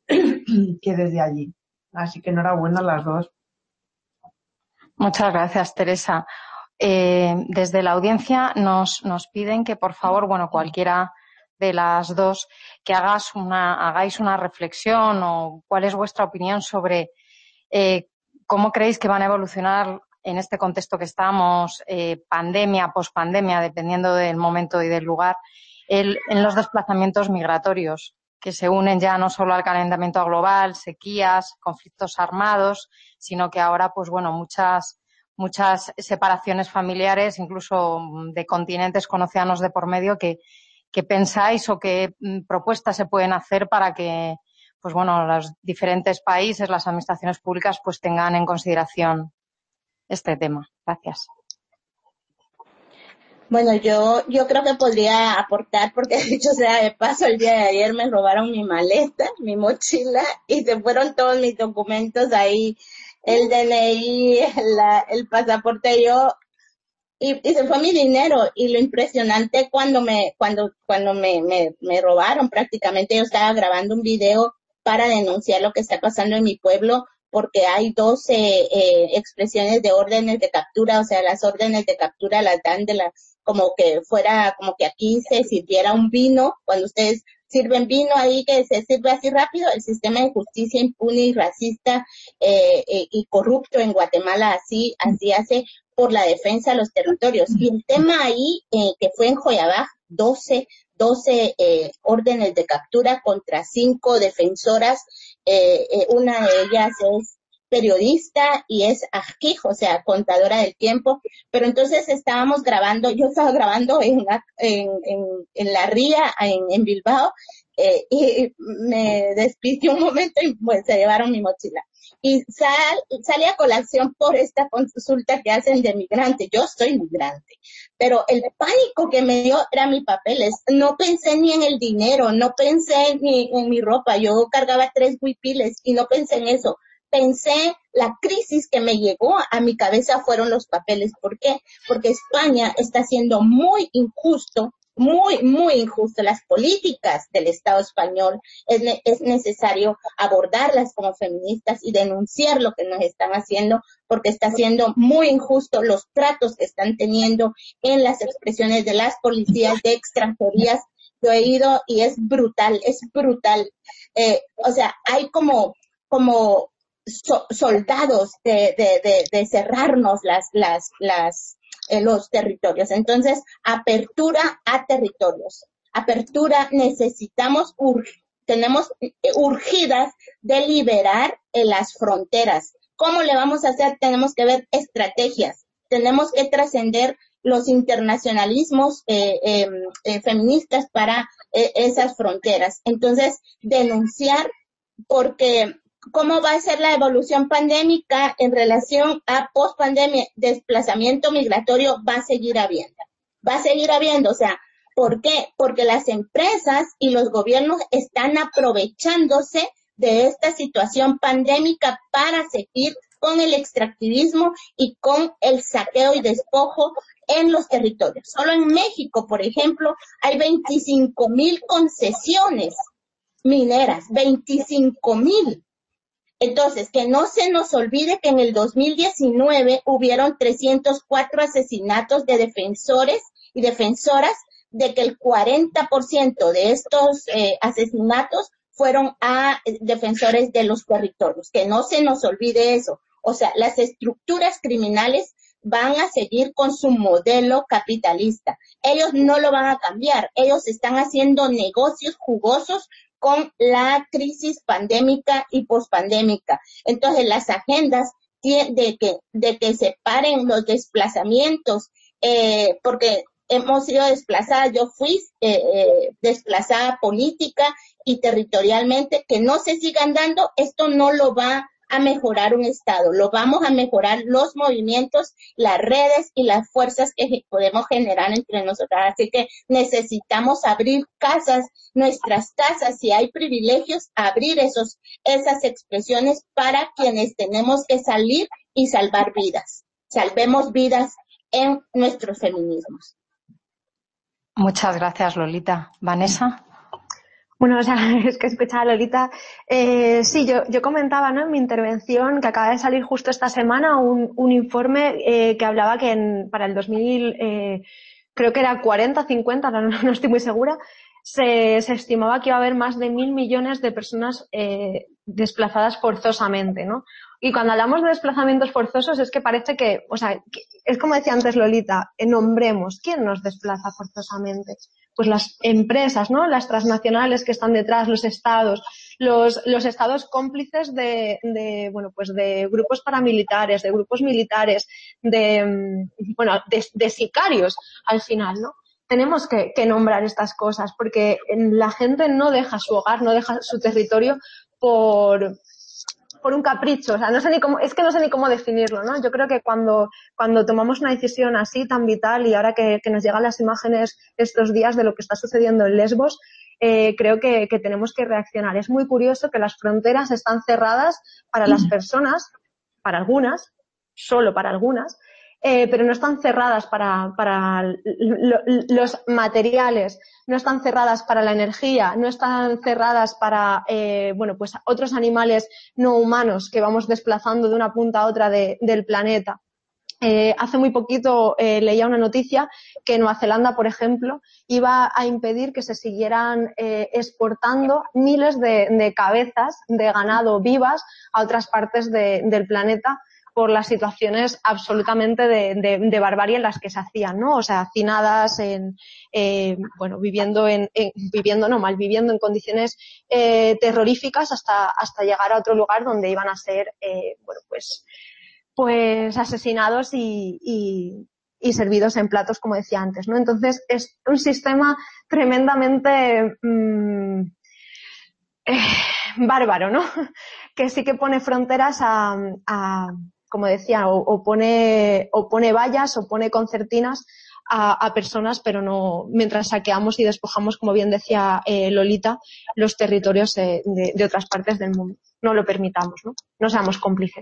que desde allí. Así que enhorabuena a las dos. Muchas gracias, Teresa. Desde la audiencia nos piden que, por favor, cualquiera de las dos, que hagáis una reflexión o cuál es vuestra opinión sobre cómo creéis que van a evolucionar en este contexto que estamos, pandemia, pospandemia, dependiendo del momento y del lugar, en los desplazamientos migratorios, que se unen ya no solo al calentamiento global, sequías, conflictos armados, sino que ahora, muchas separaciones familiares, incluso de continentes con océanos de por medio, que pensáis o qué propuestas se pueden hacer para que los diferentes países, las administraciones públicas, tengan en consideración este tema. Gracias. Bueno, yo creo que podría aportar, porque dicho sea de paso, el día de ayer me robaron mi maleta, mi mochila, y se fueron todos mis documentos ahí, el DNI, el pasaporte, y se fue mi dinero. Y lo impresionante cuando me robaron, prácticamente yo estaba grabando un video para denunciar lo que está pasando en mi pueblo, porque hay 12 expresiones de órdenes de captura. O sea, las órdenes de captura las dan como que aquí se sirviera un vino. Cuando ustedes sirven vino ahí, que se sirve así rápido, el sistema de justicia impune y racista y corrupto en Guatemala así hace por la defensa de los territorios. Y el tema ahí, que fue en Joyabaj, 12 órdenes de captura contra 5 defensoras. Una de ellas es periodista y es ajquij, o sea, contadora del tiempo. Pero entonces estábamos grabando, yo estaba grabando en la ría, en Bilbao, y me despistí un momento y se llevaron mi mochila. Y salí a colación por esta consulta que hacen de migrante. Yo soy migrante, pero el pánico que me dio era mis papeles. No pensé ni en el dinero, no pensé ni en mi ropa. Yo cargaba 3 huipiles y no pensé en eso. Pensé, la crisis que me llegó a mi cabeza fueron los papeles. ¿Por qué? Porque España está siendo muy injusto, muy, muy injusto. Las políticas del Estado español es necesario abordarlas como feministas y denunciar lo que nos están haciendo, porque está siendo muy injusto los tratos que están teniendo en las expresiones de las policías de extranjerías. Lo he oído y es brutal, es brutal. O sea, hay como soldados de cerrarnos los territorios. Entonces, apertura a territorios. Apertura, tenemos urgidas de liberar las fronteras. ¿Cómo le vamos a hacer? Tenemos que ver estrategias. Tenemos que trascender los internacionalismos feministas para esas fronteras. Entonces, denunciar, porque ¿cómo va a ser la evolución pandémica en relación a post-pandemia? Desplazamiento migratorio va a seguir habiendo. O sea, ¿por qué? Porque las empresas y los gobiernos están aprovechándose de esta situación pandémica para seguir con el extractivismo y con el saqueo y despojo en los territorios. Solo en México, por ejemplo, hay 25,000 concesiones mineras, 25,000. Entonces, que no se nos olvide que en el 2019 hubieron 304 asesinatos de defensores y defensoras, de que el 40% de estos asesinatos fueron a defensores de los territorios. Que no se nos olvide eso. O sea, las estructuras criminales van a seguir con su modelo capitalista. Ellos no lo van a cambiar. Ellos están haciendo negocios jugosos con la crisis pandémica y pospandémica. Entonces, las agendas de que se paren los desplazamientos, porque hemos sido desplazadas, yo fui desplazada política y territorialmente, que no se sigan dando. Esto no lo va a mejorar un Estado, lo vamos a mejorar los movimientos, las redes y las fuerzas que podemos generar entre nosotras. Así que necesitamos abrir nuestras casas, si hay privilegios, abrir esas expresiones para quienes tenemos que salir y salvar vidas. Salvemos vidas en nuestros feminismos. Muchas gracias, Lolita. Vanessa. Bueno, o sea, es que escuchaba a Lolita. Sí, yo comentaba, ¿no?, en mi intervención que acaba de salir justo esta semana un informe que hablaba que para el 2000, creo que era 40, 50, no estoy muy segura, se estimaba que iba a haber más de 1.000 millones de personas desplazadas forzosamente, ¿no? Y cuando hablamos de desplazamientos forzosos es que parece que, o sea, que es como decía antes Lolita, nombremos, ¿quién nos desplaza forzosamente? Pues las empresas, ¿no? Las transnacionales que están detrás, los estados cómplices bueno, pues de grupos paramilitares, de grupos militares, de sicarios al final, ¿no? Tenemos que nombrar estas cosas porque la gente no deja su hogar, no deja su territorio por un capricho, o sea, no sé ni cómo definirlo, ¿no? Yo creo que cuando tomamos una decisión así tan vital, y ahora que nos llegan las imágenes estos días de lo que está sucediendo en Lesbos, creo que tenemos que reaccionar. Es muy curioso que las fronteras están cerradas para las personas, para algunas, solo para algunas, pero no están cerradas para los materiales, no están cerradas para la energía, no están cerradas para pues otros animales no humanos que vamos desplazando de una punta a otra del planeta. Hace muy poquito leía una noticia que Nueva Zelanda, por ejemplo, iba a impedir que se siguieran exportando miles de cabezas de ganado vivas a otras partes del planeta por las situaciones absolutamente de barbarie en las que se hacían, ¿no? O sea, hacinadas, viviendo en condiciones terroríficas hasta llegar a otro lugar donde iban a ser, pues asesinados y servidos en platos, como decía antes, ¿no? Entonces, es un sistema tremendamente bárbaro, ¿no? Que sí que pone fronteras a como decía, o pone vallas o pone concertinas a personas, pero no mientras saqueamos y despojamos, como bien decía Lolita, los territorios de otras partes del mundo. No lo permitamos, ¿no? No seamos cómplices.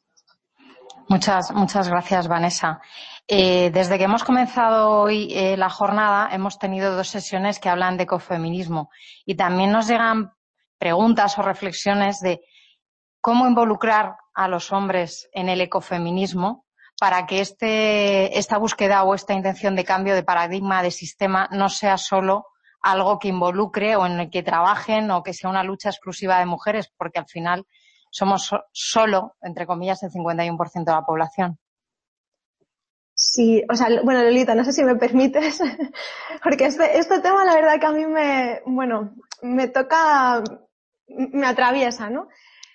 Muchas gracias, Vanessa. Desde que hemos comenzado hoy la jornada, hemos tenido 2 sesiones que hablan de ecofeminismo y también nos llegan preguntas o reflexiones de cómo involucrar a los hombres en el ecofeminismo para que esta búsqueda o esta intención de cambio de paradigma, de sistema, no sea solo algo que involucre o en el que trabajen o que sea una lucha exclusiva de mujeres, porque al final somos solo, entre comillas, el 51% de la población. Sí, o sea, bueno, Lolita, no sé si me permites, porque este tema la verdad que a mí me toca, me atraviesa, ¿no?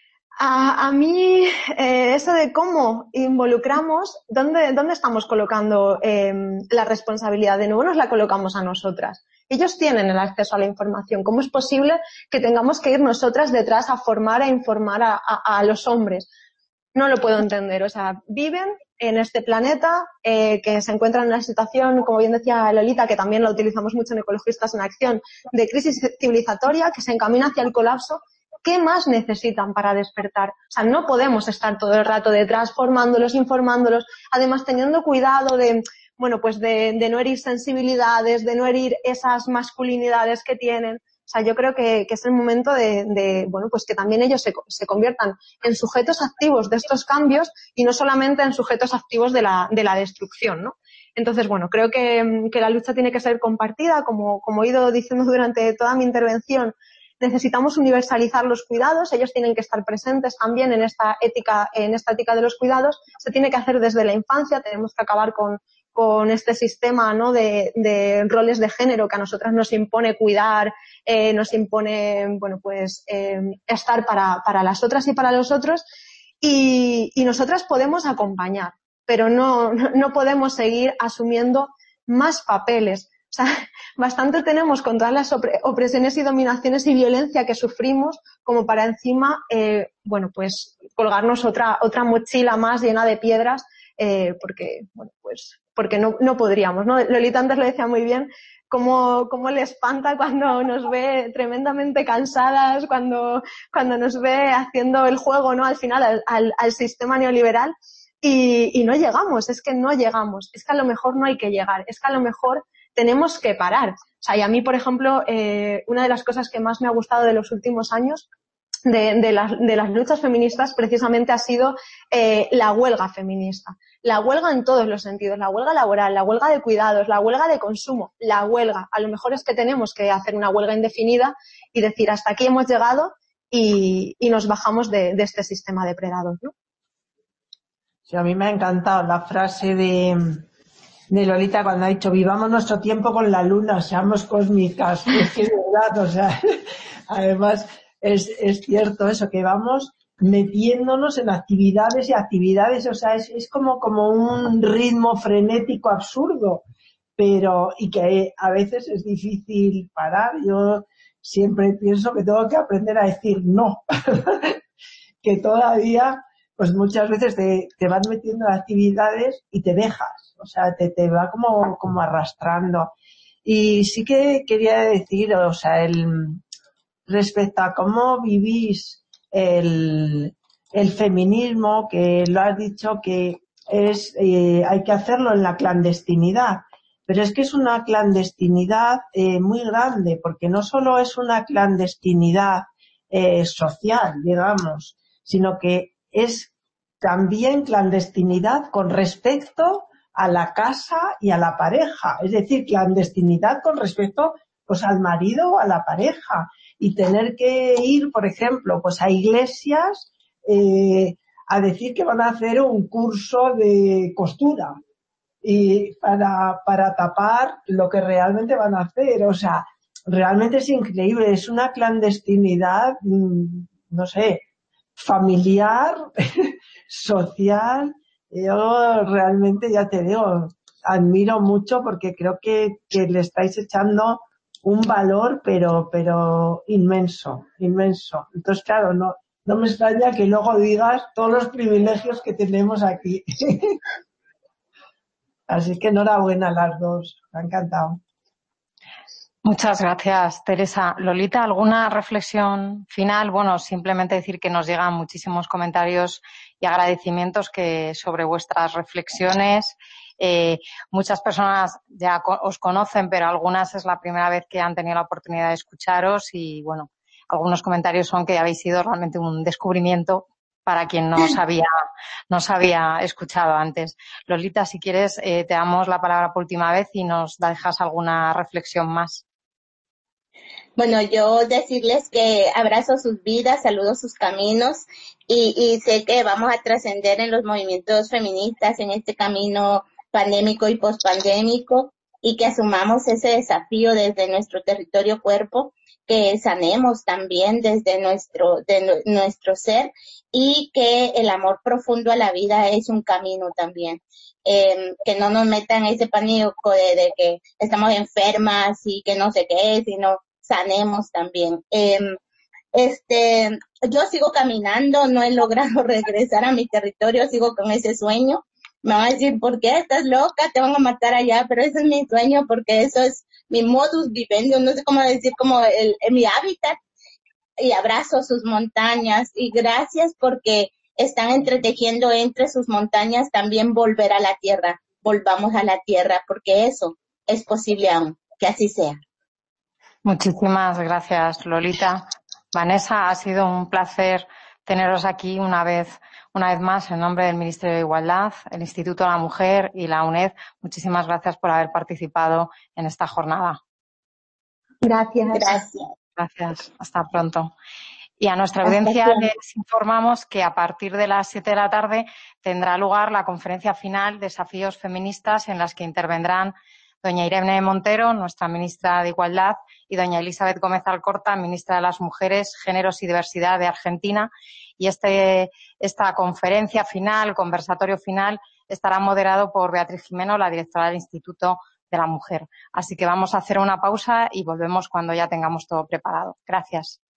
A mí, eso de cómo involucramos, ¿dónde estamos colocando la responsabilidad? De nuevo nos la colocamos a nosotras. Ellos tienen el acceso a la información. ¿Cómo es posible que tengamos que ir nosotras detrás a formar, a informar a los hombres? No lo puedo entender. O sea, viven en este planeta que se encuentra en una situación, como bien decía Lolita, que también la utilizamos mucho en Ecologistas en Acción, de crisis civilizatoria que se encamina hacia el colapso. ¿Qué más necesitan para despertar? O sea, no podemos estar todo el rato detrás formándolos, informándolos, además teniendo cuidado de no herir sensibilidades, de no herir esas masculinidades que tienen. O sea, yo creo que es el momento pues que también ellos se conviertan en sujetos activos de estos cambios y no solamente en sujetos activos de la destrucción, ¿no? Entonces, creo que la lucha tiene que ser compartida, como he ido diciendo durante toda mi intervención. Necesitamos universalizar los cuidados, ellos tienen que estar presentes también en esta ética de los cuidados. Se tiene que hacer desde la infancia, tenemos que acabar con este sistema, ¿no?, de roles de género que a nosotras nos impone cuidar, nos impone, estar para las otras y para los otros, y nosotras podemos acompañar, pero no podemos seguir asumiendo más papeles. O sea, bastante tenemos con todas las opresiones y dominaciones y violencia que sufrimos como para encima, colgarnos otra mochila más llena de piedras, porque no podríamos, ¿no? Lolita antes lo decía muy bien, cómo le espanta cuando nos ve tremendamente cansadas, cuando nos ve haciendo el juego, ¿no?, al final al sistema neoliberal, y no llegamos, es que no llegamos, es que a lo mejor no hay que llegar, es que a lo mejor tenemos que parar. O sea, y a mí, por ejemplo, una de las cosas que más me ha gustado de los últimos años de las luchas feministas precisamente ha sido la huelga feminista. La huelga en todos los sentidos, la huelga laboral, la huelga de cuidados, la huelga de consumo, la huelga. A lo mejor es que tenemos que hacer una huelga indefinida y decir hasta aquí hemos llegado y nos bajamos de este sistema depredador, ¿no? Sí, a mí me ha encantado la frase de Lolita cuando ha dicho vivamos nuestro tiempo con la luna, seamos cósmicas. Es que es verdad, o sea, además es cierto eso, que vamos metiéndonos en actividades y actividades, o sea, es como un ritmo frenético absurdo, pero y que a veces es difícil parar. Yo siempre pienso que tengo que aprender a decir no, que todavía pues muchas veces te vas metiendo en actividades y te dejas, o sea, te va como arrastrando. Y sí que quería decir, o sea, respecto a cómo vivís el feminismo, que lo has dicho que hay que hacerlo en la clandestinidad, pero es que es una clandestinidad muy grande, porque no solo es una clandestinidad social, digamos, sino que es también clandestinidad con respecto a la casa y a la pareja, es decir, clandestinidad con respecto pues al marido o a la pareja, y tener que ir, por ejemplo, pues a iglesias a decir que van a hacer un curso de costura y para tapar lo que realmente van a hacer. O sea, realmente es increíble, es una clandestinidad, no sé, familiar, social. Yo realmente, ya te digo, admiro mucho porque creo que le estáis echando un valor, pero inmenso, inmenso. Entonces, claro, no me extraña que luego digas todos los privilegios que tenemos aquí. Así que enhorabuena a las dos, me ha encantado. Muchas gracias, Teresa. Lolita, ¿alguna reflexión final? Bueno, simplemente decir que nos llegan muchísimos comentarios y agradecimientos sobre vuestras reflexiones. Muchas personas ya os conocen, pero algunas es la primera vez que han tenido la oportunidad de escucharos y, bueno, algunos comentarios son que habéis sido realmente un descubrimiento para quien no os había escuchado antes. Lolita, si quieres, te damos la palabra por última vez y nos dejas alguna reflexión más. Bueno, yo decirles que abrazo sus vidas, saludo sus caminos y sé que vamos a trascender en los movimientos feministas en este camino pandémico y pospandémico y que asumamos ese desafío desde nuestro territorio cuerpo, que sanemos también desde nuestro ser y que el amor profundo a la vida es un camino también. Que no nos metan ese pánico de que estamos enfermas y que no sé qué, sino sanemos también. Yo sigo caminando, no he logrado regresar a mi territorio, sigo con ese sueño. Me van a decir, ¿por qué estás loca? Te van a matar allá, pero ese es mi sueño porque eso es mi modus vivendi, no sé cómo decir, como mi hábitat, y abrazo sus montañas y gracias porque están entretejiendo entre sus montañas también volver a la tierra, volvamos a la tierra porque eso es posible aún, que así sea. Muchísimas gracias, Lolita. Vanessa, ha sido un placer teneros aquí una vez más en nombre del Ministerio de Igualdad, el Instituto de la Mujer y la UNED. Muchísimas gracias por haber participado en esta jornada. Gracias. Gracias. Hasta pronto. Y a nuestra audiencia les informamos que a partir de las 7 de la tarde tendrá lugar la conferencia final Desafíos Feministas, en las que intervendrán doña Irene Montero, nuestra ministra de Igualdad, y doña Elizabeth Gómez Alcorta, ministra de las Mujeres, Géneros y Diversidad de Argentina. Y esta conferencia final, conversatorio final, estará moderado por Beatriz Jimeno, la directora del Instituto de la Mujer. Así que vamos a hacer una pausa y volvemos cuando ya tengamos todo preparado. Gracias.